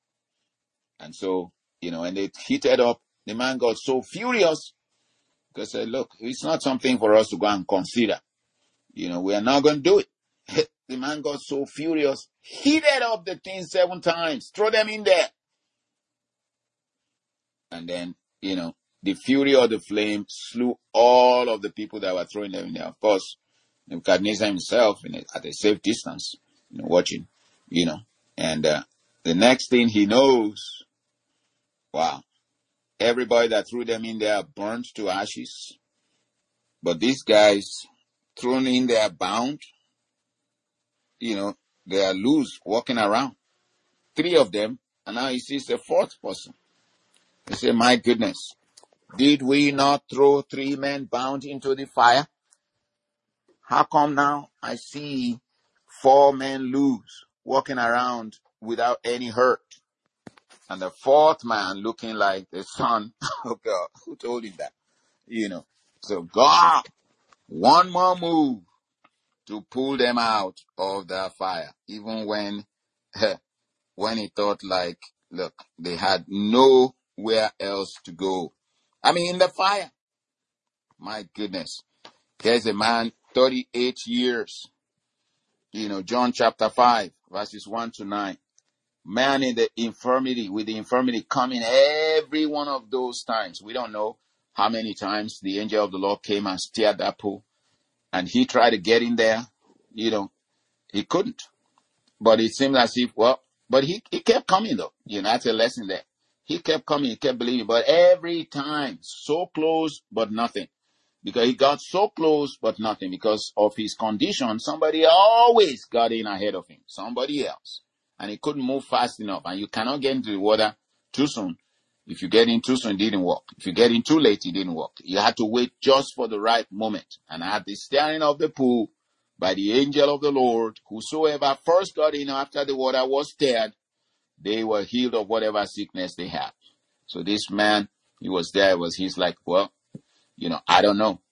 And so, when they heated up, the man got so furious because he said, look, it's not something for us to go and consider. We are not going to do it. The man got so furious, heated up the thing 7 times, throw them in there. And then, the fury of the flame slew all of the people that were throwing them in there. Of course, Nebuchadnezzar himself at a safe distance, watching, and the next thing he knows, wow, everybody that threw them in there burned to ashes. But these guys thrown in there bound, they are loose walking around. 3 of them, and now he sees a 4th person. He said, my goodness, did we not throw 3 men bound into the fire? How come now I see 4 men loose walking around without any hurt? And the 4th man looking like the son of God. Who told him that? So God, one more move to pull them out of the fire. Even when he thought like, look, they had nowhere else to go. I mean, in the fire. My goodness. Here's a man, 38 years. John chapter 5, verses 1 to 9. Man in the infirmity, with the infirmity coming every one of those times. We don't know how many times the angel of the Lord came and stirred that pool. And he tried to get in there. He couldn't. But it seemed as if, well, But he kept coming though. That's a lesson there. He kept coming, he kept believing, but every time, so close, but nothing. Because he got so close, but nothing. Because of his condition, somebody always got in ahead of him. Somebody else. And he couldn't move fast enough. And you cannot get into the water too soon. If you get in too soon, it didn't work. If you get in too late, it didn't work. You had to wait just for the right moment. And at the stirring of the pool, by the angel of the Lord, whosoever first got in after the water was stirred, they were healed of whatever sickness they had. So this man, he was there, he's like, well, I don't know.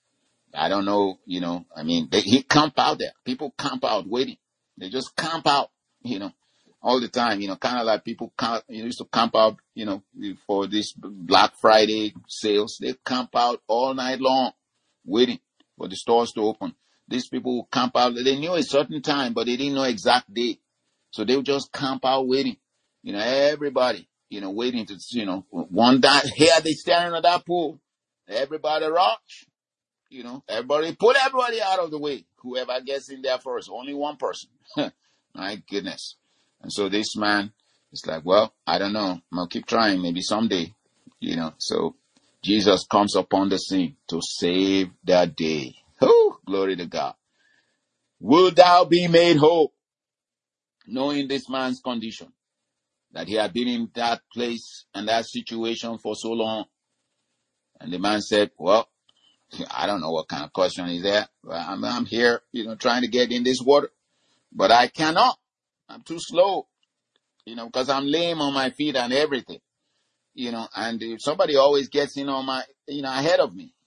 He camp out there. People camp out waiting. They just camp out, all the time, kind of like people used to camp out, for this Black Friday sales. They camp out all night long waiting for the stores to open. These people who camp out, they knew a certain time, but they didn't know exact day. So they would just camp out waiting. Everybody, waiting to, one day, here they staring at that pool. Everybody rush. Everybody put everybody out of the way. Whoever gets in there first, only one person. My goodness. And so this man is like, well, I don't know. I'm going to keep trying. Maybe someday, So Jesus comes upon the scene to save that day. Oh, glory to God. Will thou be made whole? Knowing this man's condition, that he had been in that place and that situation for so long. And the man said, well, I don't know what kind of question is that. I'm here, trying to get in this water, but I cannot. I'm too slow, because I'm lame on my feet and everything, and if somebody always gets in on my, ahead of me.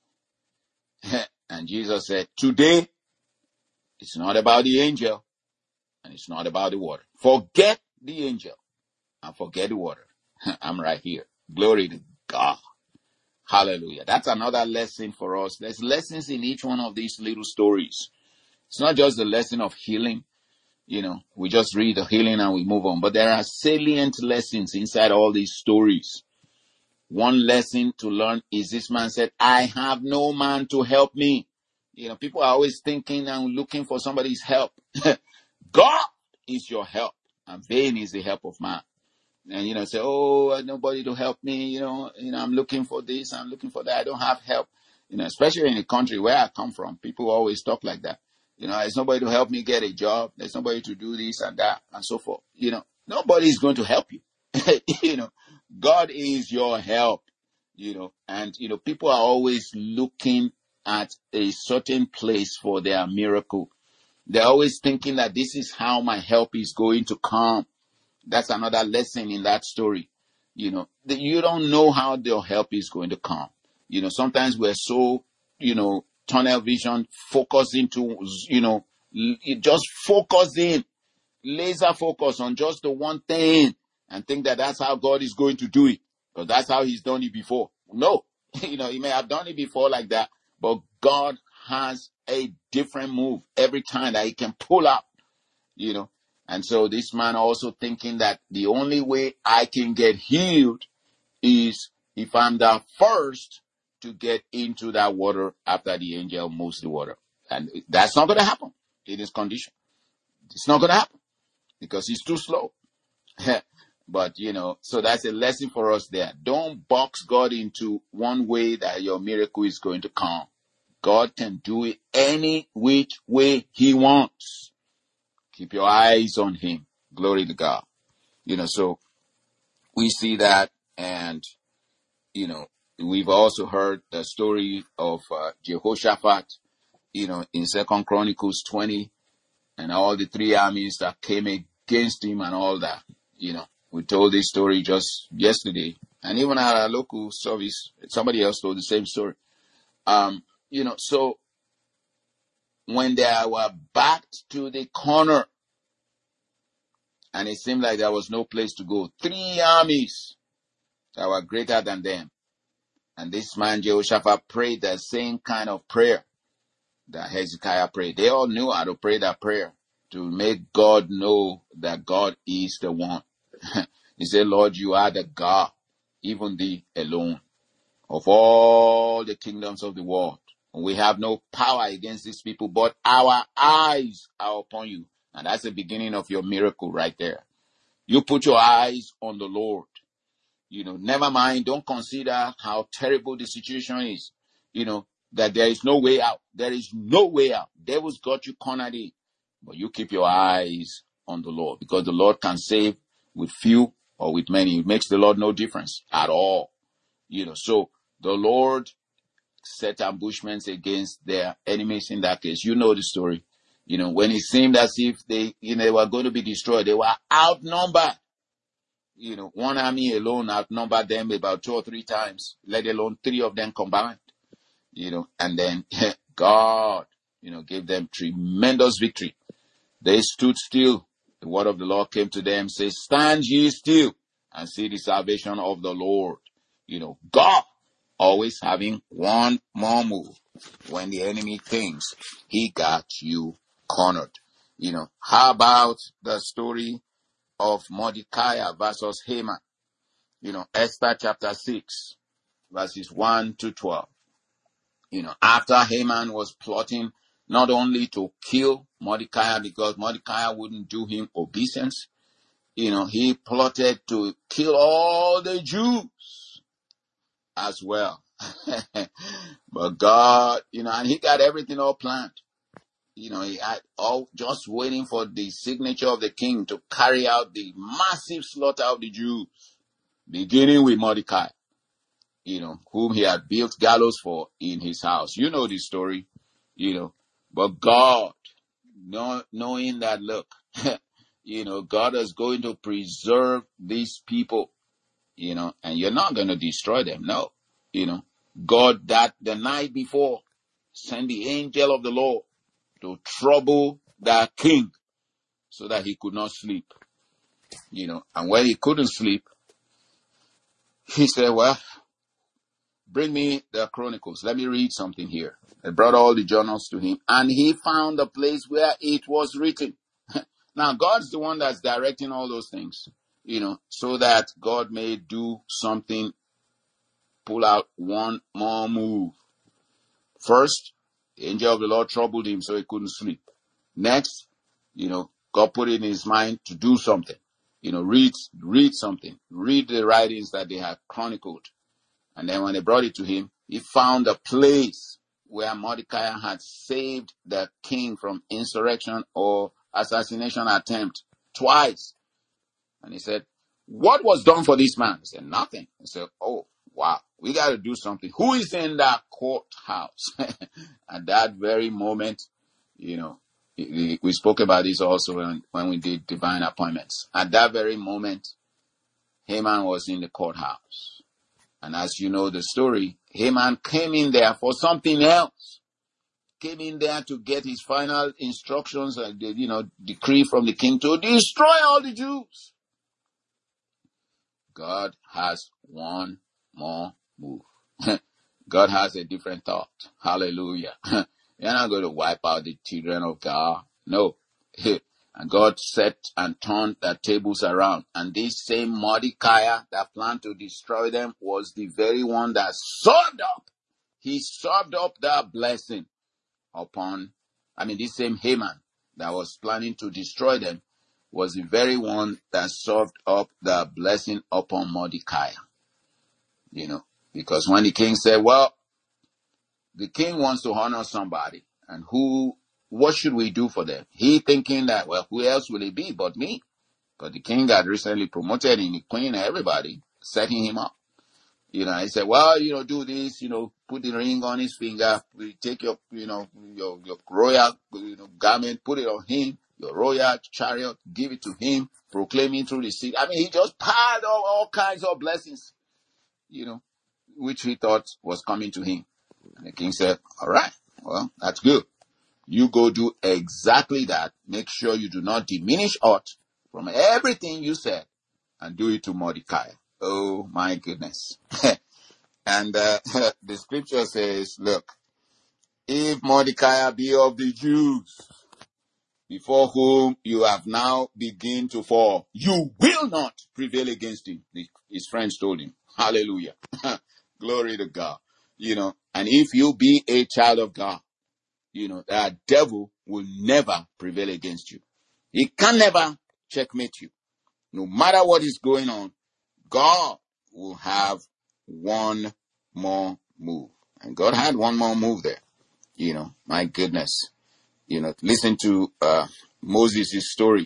And Jesus said, today, it's not about the angel and it's not about the water. Forget the angel and forget the water. I'm right here. Glory to God. Hallelujah. That's another lesson for us. There's lessons in each one of these little stories. It's not just the lesson of healing. We just read the healing and we move on. But there are salient lessons inside all these stories. One lesson to learn is this man said, I have no man to help me. People are always thinking and looking for somebody's help. God is your help, and vain is the help of man. And, say, oh, nobody to help me, I'm looking for this, I'm looking for that, I don't have help. Especially in the country where I come from, people always talk like that. There's nobody to help me get a job, there's nobody to do this and that, and so forth. Nobody's going to help you. God is your help, and, people are always looking at a certain place for their miracle. They're always thinking that this is how my help is going to come. That's another lesson in that story. You don't know how your help is going to come. Sometimes we're so, tunnel vision, focusing to, just focusing, laser focus on just the one thing and think that that's how God is going to do it. Because that's how he's done it before. No, he may have done it before like that, but God has a different move every time that he can pull up, And so this man also thinking that the only way I can get healed is if I'm the first to get into that water after the angel moves the water. And that's not going to happen in his condition. It's not going to happen because he's too slow. But, so that's a lesson for us there. Don't box God into one way that your miracle is going to come. God can do it any which way he wants. Keep your eyes on him. Glory to God. So we see that, and, we've also heard the story of Jehoshaphat, in 2 Chronicles 20, and all the three armies that came against him and all that. We told this story just yesterday, and even at our local service, somebody else told the same story. So when they were backed to the corner, and it seemed like there was no place to go, three armies that were greater than them. And this man, Jehoshaphat, prayed the same kind of prayer that Hezekiah prayed. They all knew how to pray that prayer to make God know that God is the one. He said, Lord, you are the God, even thee alone, of all the kingdoms of the world. We have no power against these people, but our eyes are upon you. And that's the beginning of your miracle right there. You put your eyes on the Lord. Never mind. Don't consider how terrible the situation is. That there is no way out. There is no way out. Devil's got you cornered in. But you keep your eyes on the Lord, because the Lord can save with few or with many. It makes the Lord no difference at all. So the Lord set ambushments against their enemies in that case. You know the story. When it seemed as if they were going to be destroyed, they were outnumbered. One army alone outnumbered them about 2 or 3 times, let alone 3 of them combined. And then God, gave them tremendous victory. They stood still. The word of the Lord came to them, says, stand ye still and see the salvation of the Lord. God always having one more move when the enemy thinks he got you cornered. How about the story of Mordecai versus Haman? Esther chapter 6, verses 1 to 12. After Haman was plotting not only to kill Mordecai because Mordecai wouldn't do him obeisance, he plotted to kill all the Jews as well. But God, and he got everything all planned. He had all just waiting for the signature of the king to carry out the massive slaughter of the Jews, beginning with Mordecai, whom he had built gallows for in his house. You know the story, but God, knowing that, look, God is going to preserve these people, and you're not going to destroy them. No, God, that the night before, sent the angel of the Lord to trouble that king so that he could not sleep, and when he couldn't sleep, he said, well, bring me the Chronicles. Let me read something here. They brought all the journals to him, and he found the place where it was written. Now, God's the one that's directing all those things, so that God may do something, pull out one more move. First, the angel of the Lord troubled him so he couldn't sleep. Next, God put it in his mind to do something. Read something. Read the writings that they had chronicled. And then when they brought it to him, he found a place where Mordecai had saved the king from insurrection or assassination attempt twice. And he said, what was done for this man? He said, nothing. He said, oh, wow, we got to do something. Who is in that courthouse? At that very moment, we spoke about this also when we did divine appointments. At that very moment, Haman was in the courthouse. And as you know the story, Haman came in there for something else. Came in there to get his final instructions, decree from the king to destroy all the Jews. God has one more move. God has a different thought. Hallelujah. You're not going to wipe out the children of God. No. And God set and turned the tables around. And this same Mordecai that planned to destroy them was the very one that served up. He served up that blessing upon, this same Haman that was planning to destroy them was the very one that served up the blessing upon Mordecai. Because when the king said, well, the king wants to honor somebody, and what should we do for them? He thinking that, well, who else will it be but me? But the king had recently promoted him, the queen and everybody, setting him up. He said, well, do this, put the ring on his finger, take your royal, garment, put it on him, your royal chariot, give it to him, proclaim him through the city. He just piled all kinds of blessings, which he thought was coming to him. And the king said, all right, well, that's good. You go do exactly that. Make sure you do not diminish aught from everything you said, and do it to Mordecai. Oh my goodness. And the scripture says, look, if Mordecai be of the Jews, before whom you have now begun to fall, you will not prevail against him. His friends told him. Hallelujah. Glory to God. And if you be a child of God, that devil will never prevail against you. He can never checkmate you. No matter what is going on, God will have one more move. And God had one more move there. My goodness. Listen to Moses' story,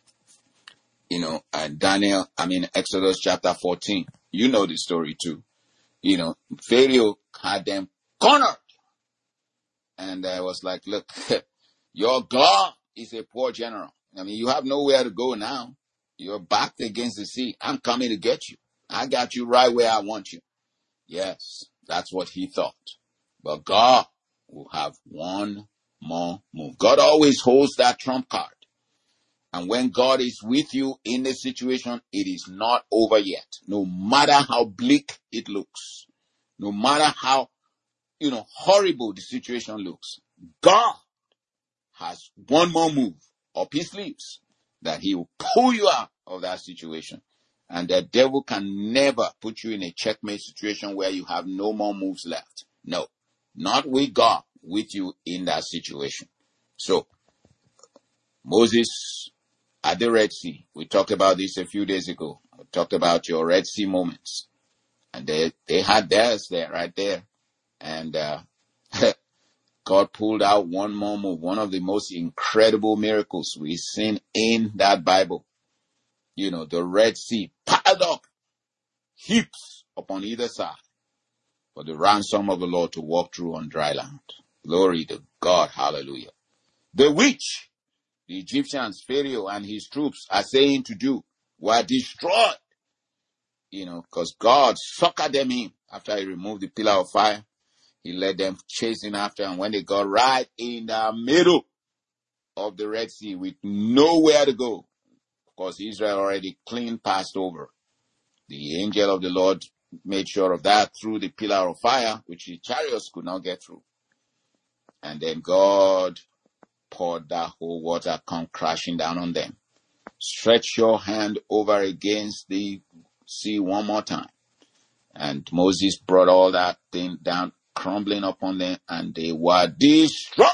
and Exodus chapter 14. You know the story too. Pharaoh had them cornered. And I was like, look, your God is a poor general. You have nowhere to go now. You're backed against the sea. I'm coming to get you. I got you right where I want you. Yes, that's what he thought. But God will have one more move. God always holds that trump card. And when God is with you in the situation, it is not over yet. No matter how bleak it looks. No matter how, horrible the situation looks. God has one more move up his sleeves that he will pull you out of that situation. And the devil can never put you in a checkmate situation where you have no more moves left. No, not with God with you in that situation. So, Moses at the Red Sea, we talked about this a few days ago. We talked about your Red Sea moments. And they had theirs there, right there. And God pulled out one more move, one of the most incredible miracles we've seen in that Bible. The Red Sea piled up heaps upon either side for the ransom of the Lord to walk through on dry land. Glory to God. Hallelujah. The which the Egyptians, Pharaoh and his troops are saying to do were destroyed. Because God suckered them in after he removed the pillar of fire. He led them chasing after, and when they got right in the middle of the Red Sea with nowhere to go, because Israel already clean passed over, the angel of the Lord made sure of that through the pillar of fire, which the chariots could not get through. And then God poured that whole water come crashing down on them. Stretch your hand over against the sea one more time. And Moses brought all that thing down, crumbling upon them, and they were destroyed.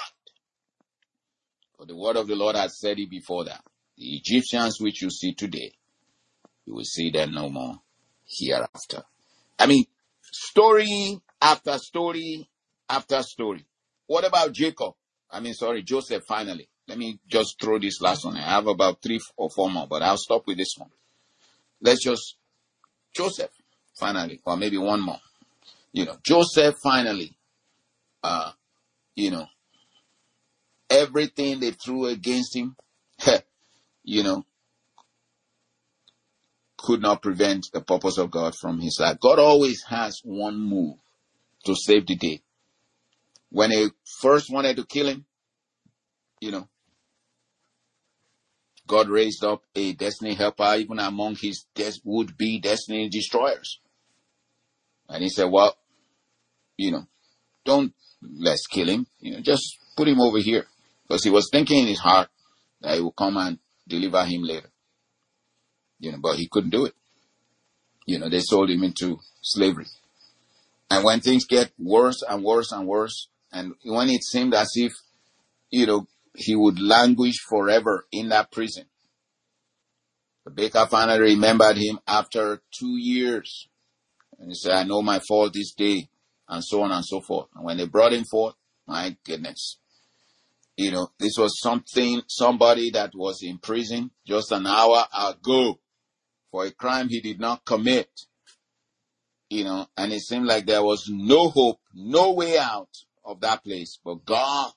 For the word of the Lord had said it before that. The Egyptians which you see today, you will see them no more hereafter. Story after story after story. What about Joseph finally? Let me just throw this last one. I have about 3 or 4 more, but I'll stop with this one. Joseph finally, or maybe one more. Joseph finally, everything they threw against him, could not prevent the purpose of God from his life. God always has one move to save the day. When they first wanted to kill him, God raised up a destiny helper even among his would-be destiny destroyers. And he said, well, let's kill him. Just put him over here. Because he was thinking in his heart that he will come and deliver him later. But he couldn't do it. They sold him into slavery. And when things get worse and worse and worse, and when it seemed as if, he would languish forever in that prison, the baker finally remembered him after 2 years. And he said, I know my fault this day, and so on and so forth. And when they brought him forth, my goodness, this was somebody that was in prison just an hour ago for a crime he did not commit. And it seemed like there was no hope, no way out of that place. But God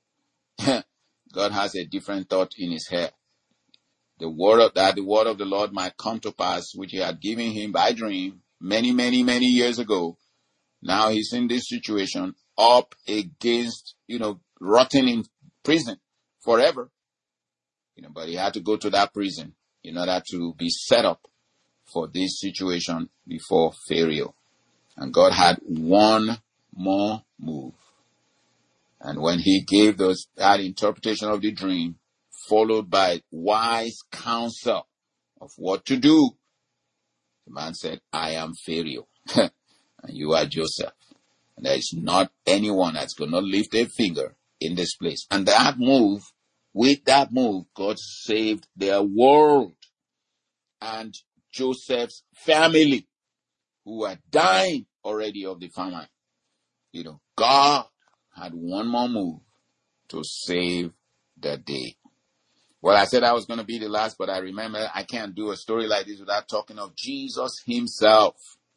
has a different thought in his head. The word of the Lord might come to pass, which he had given him by dream many, many, many years ago. Now he's in this situation up against, rotting in prison forever. But he had to go to that prison in order to be set up for this situation before Pharaoh. And God had one more move. And when he gave that interpretation of the dream, followed by wise counsel of what to do, the man said, I am Pharaoh, and you are Joseph. And there is not anyone that's going to lift a finger in this place. And with that move, God saved their world. and Joseph's family, who were dying already of the famine. God had one more move to save the day. Well, I said I was going to be the last, but I remember I can't do a story like this without talking of Jesus himself,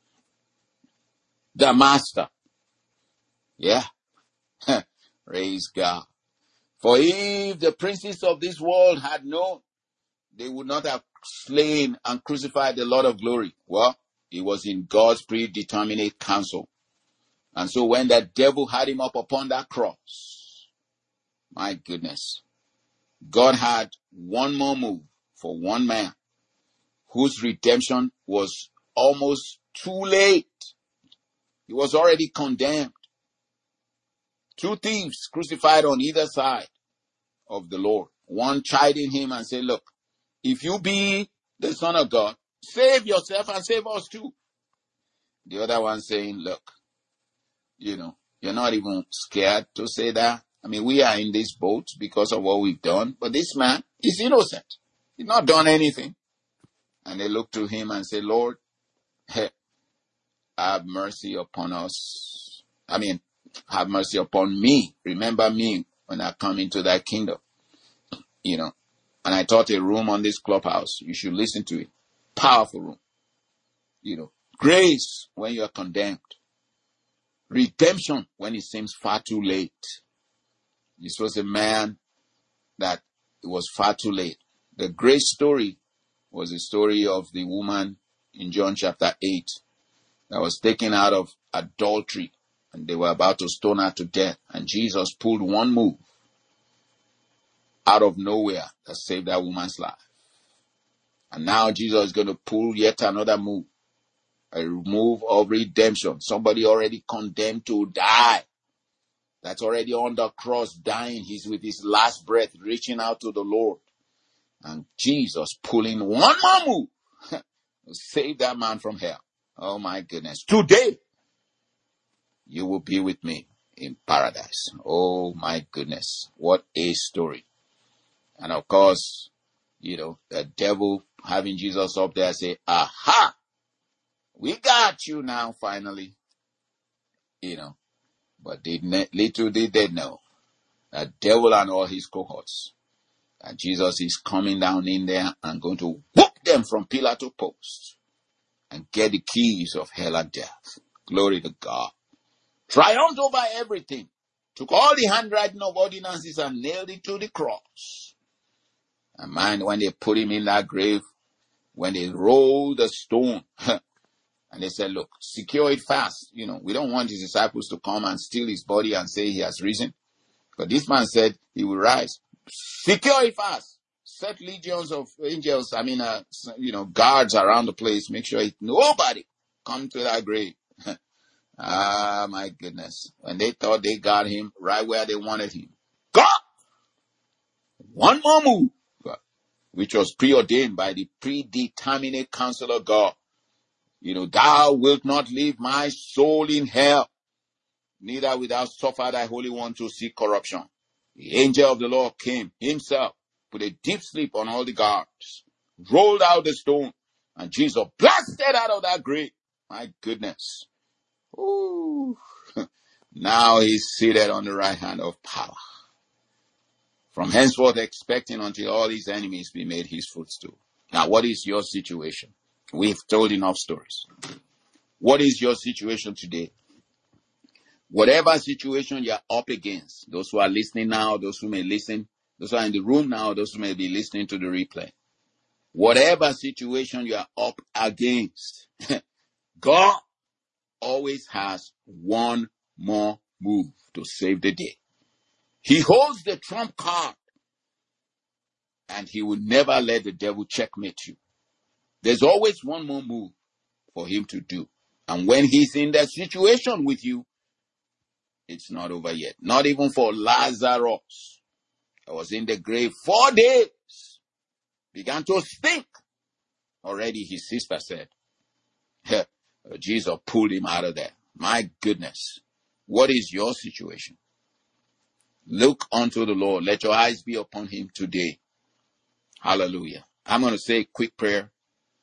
the master. Yeah. Praise God. For if the princes of this world had known, they would not have slain and crucified the Lord of glory. Well, it was in God's predeterminate counsel. And so when the devil had him up upon that cross, my goodness, God had one more move for one man whose redemption was almost too late. He was already condemned. Two thieves crucified on either side of the Lord. One chiding him and saying, look, if you be the Son of God, save yourself and save us too. The other one saying, look, you're not even scared to say that. I mean, we are in this boat because of what we've done, but this man is innocent. He's not done anything. And they look to him and say, Lord, have mercy upon us. I mean, have mercy upon me. Remember me when I come into thy kingdom. And I taught a room on this clubhouse. You should listen to it. Powerful room. Grace when you are condemned. Redemption when it seems far too late. This was a man that it was far too late. The great story was the story of the woman in John chapter 8 that was taken out of adultery, and they were about to stone her to death. And Jesus pulled one move out of nowhere that saved that woman's life. And now Jesus is going to pull yet another move, a move of redemption. Somebody already condemned to die, that's already on the cross dying. He's with his last breath reaching out to the Lord. And Jesus pulling one more move to save that man from hell. Oh my goodness. Today, you will be with me in paradise. Oh my goodness. What a story. And of course, the devil having Jesus up there say, aha, we got you now finally. But little did they know, the devil and all his cohorts, that Jesus is coming down in there and going to whoop them from pillar to post and get the keys of hell and death. Glory to God. Triumphed over everything. Took all the handwriting of ordinances and nailed it to the cross. And man, when they put him in that grave, when they rolled the stone, and they said, look, secure it fast. We don't want his disciples to come and steal his body and say he has risen. But this man said he will rise. Secure it fast. Set legions of angels, guards around the place. Make sure nobody come to that grave. Ah, my goodness. When they thought they got him right where they wanted him, God! One more move, which was preordained by the predeterminate counsel of God. Thou wilt not leave my soul in hell, neither wilt thou suffer thy Holy One to see corruption. The angel of the Lord came himself, put a deep sleep on all the guards, rolled out the stone, and Jesus blasted out of that grave. My goodness. Ooh. Now he's seated on the right hand of power. From henceforth expecting until all his enemies be made his footstool. Now, what is your situation? We've told enough stories. What is your situation today? Whatever situation you're up against, those who are listening now, those who may listen, those who are in the room now, those who may be listening to the replay. Whatever situation you are up against, God always has one more move to save the day. He holds the trump card, and he will never let the devil checkmate you. There's always one more move for him to do. And when he's in that situation with you, it's not over yet. Not even for Lazarus. I was in the grave 4 days. Began to stink. Already his sister said, Jesus pulled him out of there. My goodness. What is your situation? Look unto the Lord. Let your eyes be upon him today. Hallelujah. I'm going to say a quick prayer.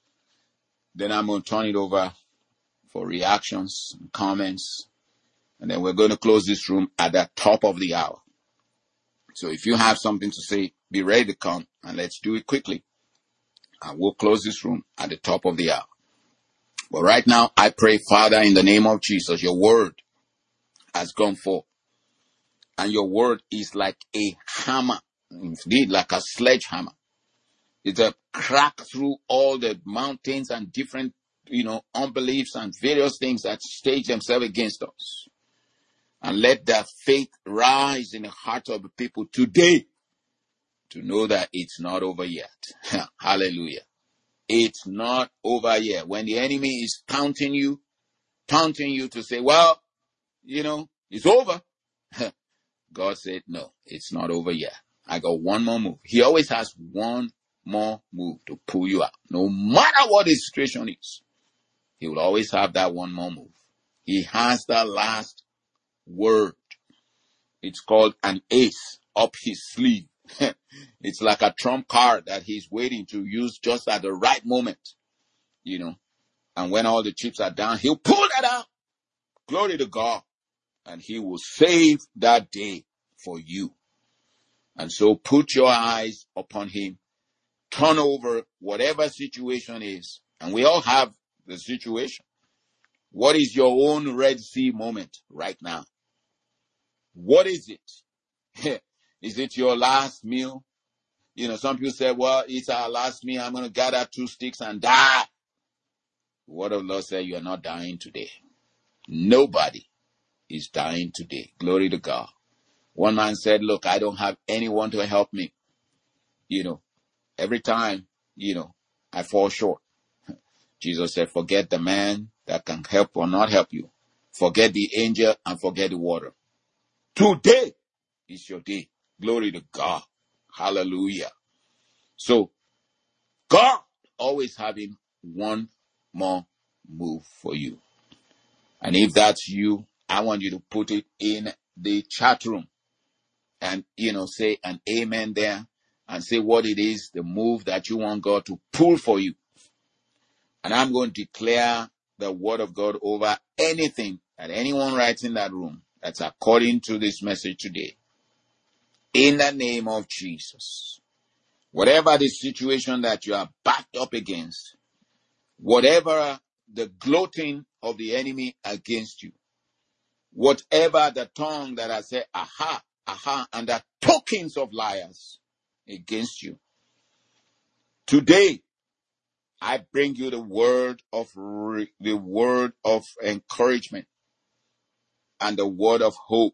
Then I'm going to turn it over for reactions and comments. And then we're going to close this room at the top of the hour. So if you have something to say, be ready to come, and let's do it quickly. And we'll close this room at the top of the hour. But right now, I pray, Father, in the name of Jesus, your word has gone forth. And your word is like a hammer, indeed, like a sledgehammer. It's a crack through all the mountains and different, unbeliefs and various things that stage themselves against us. And let that faith rise in the heart of the people today to know that it's not over yet. Hallelujah. It's not over yet. When the enemy is taunting you to say, well, it's over. God said, no, it's not over yet. I got one more move. He always has one more move to pull you out. No matter what the situation is, he will always have that one more move. He has the last word. It's called an ace up his sleeve. It's like a trump card that he's waiting to use just at the right moment, and when all the chips are down, he'll pull that out. Glory to God. And he will save that day for you. And so put your eyes upon him. Turn over whatever situation is. And we all have the situation. What is your own Red Sea moment right now? What is it? Is it your last meal? Some people say, well, it's our last meal. I'm going to gather 2 sticks and die. The word of the Lord said you are not dying today. Nobody is dying today. Glory to God. One man said, look, I don't have anyone to help me. Every time, I fall short. Jesus said, forget the man that can help or not help you. Forget the angel and forget the water. Today is your day. Glory to God. Hallelujah. So, God always having one more move for you. And if that's you, I want you to put it in the chat room and, say an amen there and say what it is, the move that you want God to pull for you. And I'm going to declare the word of God over anything that anyone writes in that room that's according to this message today. In the name of Jesus. Whatever the situation that you are backed up against, whatever the gloating of the enemy against you, whatever the tongue that I say, aha, aha, and the tokens of liars against you. Today, I bring you the word of encouragement and the word of hope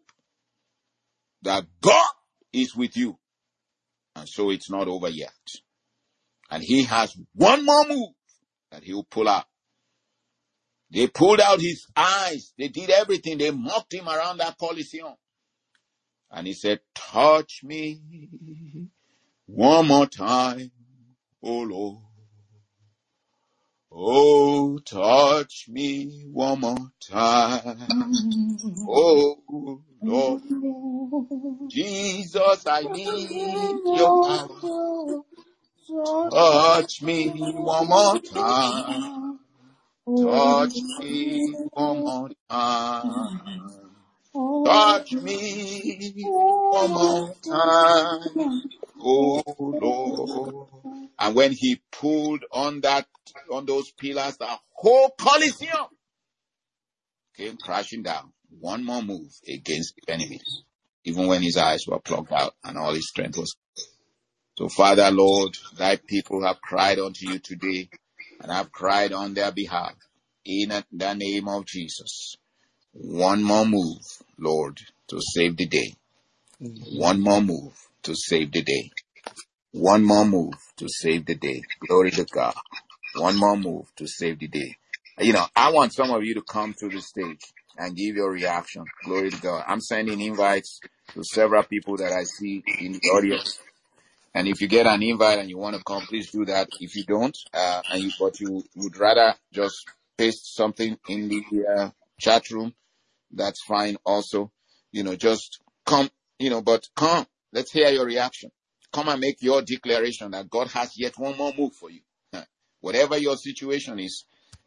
that God is with you. And so it's not over yet. And he has one more move that he will pull out. They pulled out his eyes. They did everything. They mocked him around that Coliseum. And he said, touch me one more time, oh Lord. Oh, touch me one more time, oh Lord. Jesus, I need your power. Touch me one more time. Touch me one more time. Touch me one more time, oh Lord. And when he pulled on those pillars, the whole Colosseum came crashing down. One more move against the enemy, even when his eyes were plucked out and all his strength was. So Father, Lord, thy people have cried unto you today, and have cried on their behalf. In the name of Jesus. One more move, Lord, to save the day. One more move to save the day. One more move to save the day. Glory to God. One more move to save the day. I want some of you to come to the stage and give your reaction. Glory to God. I'm sending invites to several people that I see in the audience. And if you get an invite and you want to come, please do that. If you don't, but you would rather just paste something in the chat room, that's fine also. Just come, but come. Let's hear your reaction. Come and make your declaration that God has yet one more move for you. Whatever your situation is,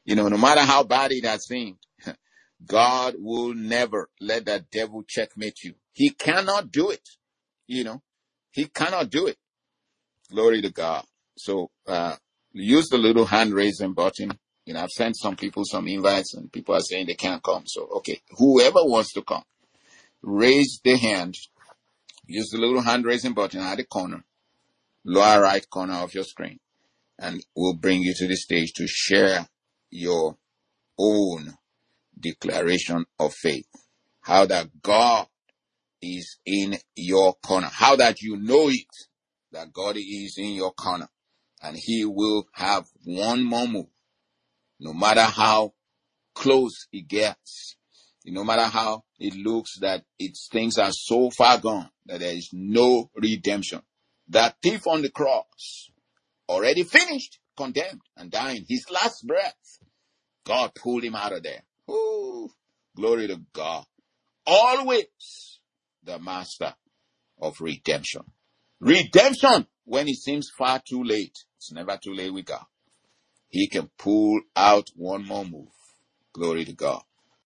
No matter how bad it has seemed, God will never let that devil checkmate you. He cannot do it. He cannot do it. Glory to God. So, use the little hand raising button. I've sent some people some invites and people are saying they can't come. So, okay, whoever wants to come, raise the hand. Use the little hand raising button at the corner, lower right corner of your screen, and we'll bring you to the stage to share your own declaration of faith. How that God is in your corner. How that you know it, that God is in your corner. And he will have one more move. No matter how close it gets. No matter how it looks that things are so far gone that there is no redemption. That thief on the cross, already finished, condemned, and dying. His last breath, God pulled him out of there. Ooh, glory to God. Always the master of redemption. Redemption when it seems far too late. It's never too late with God. He can pull out one more move. Glory to God.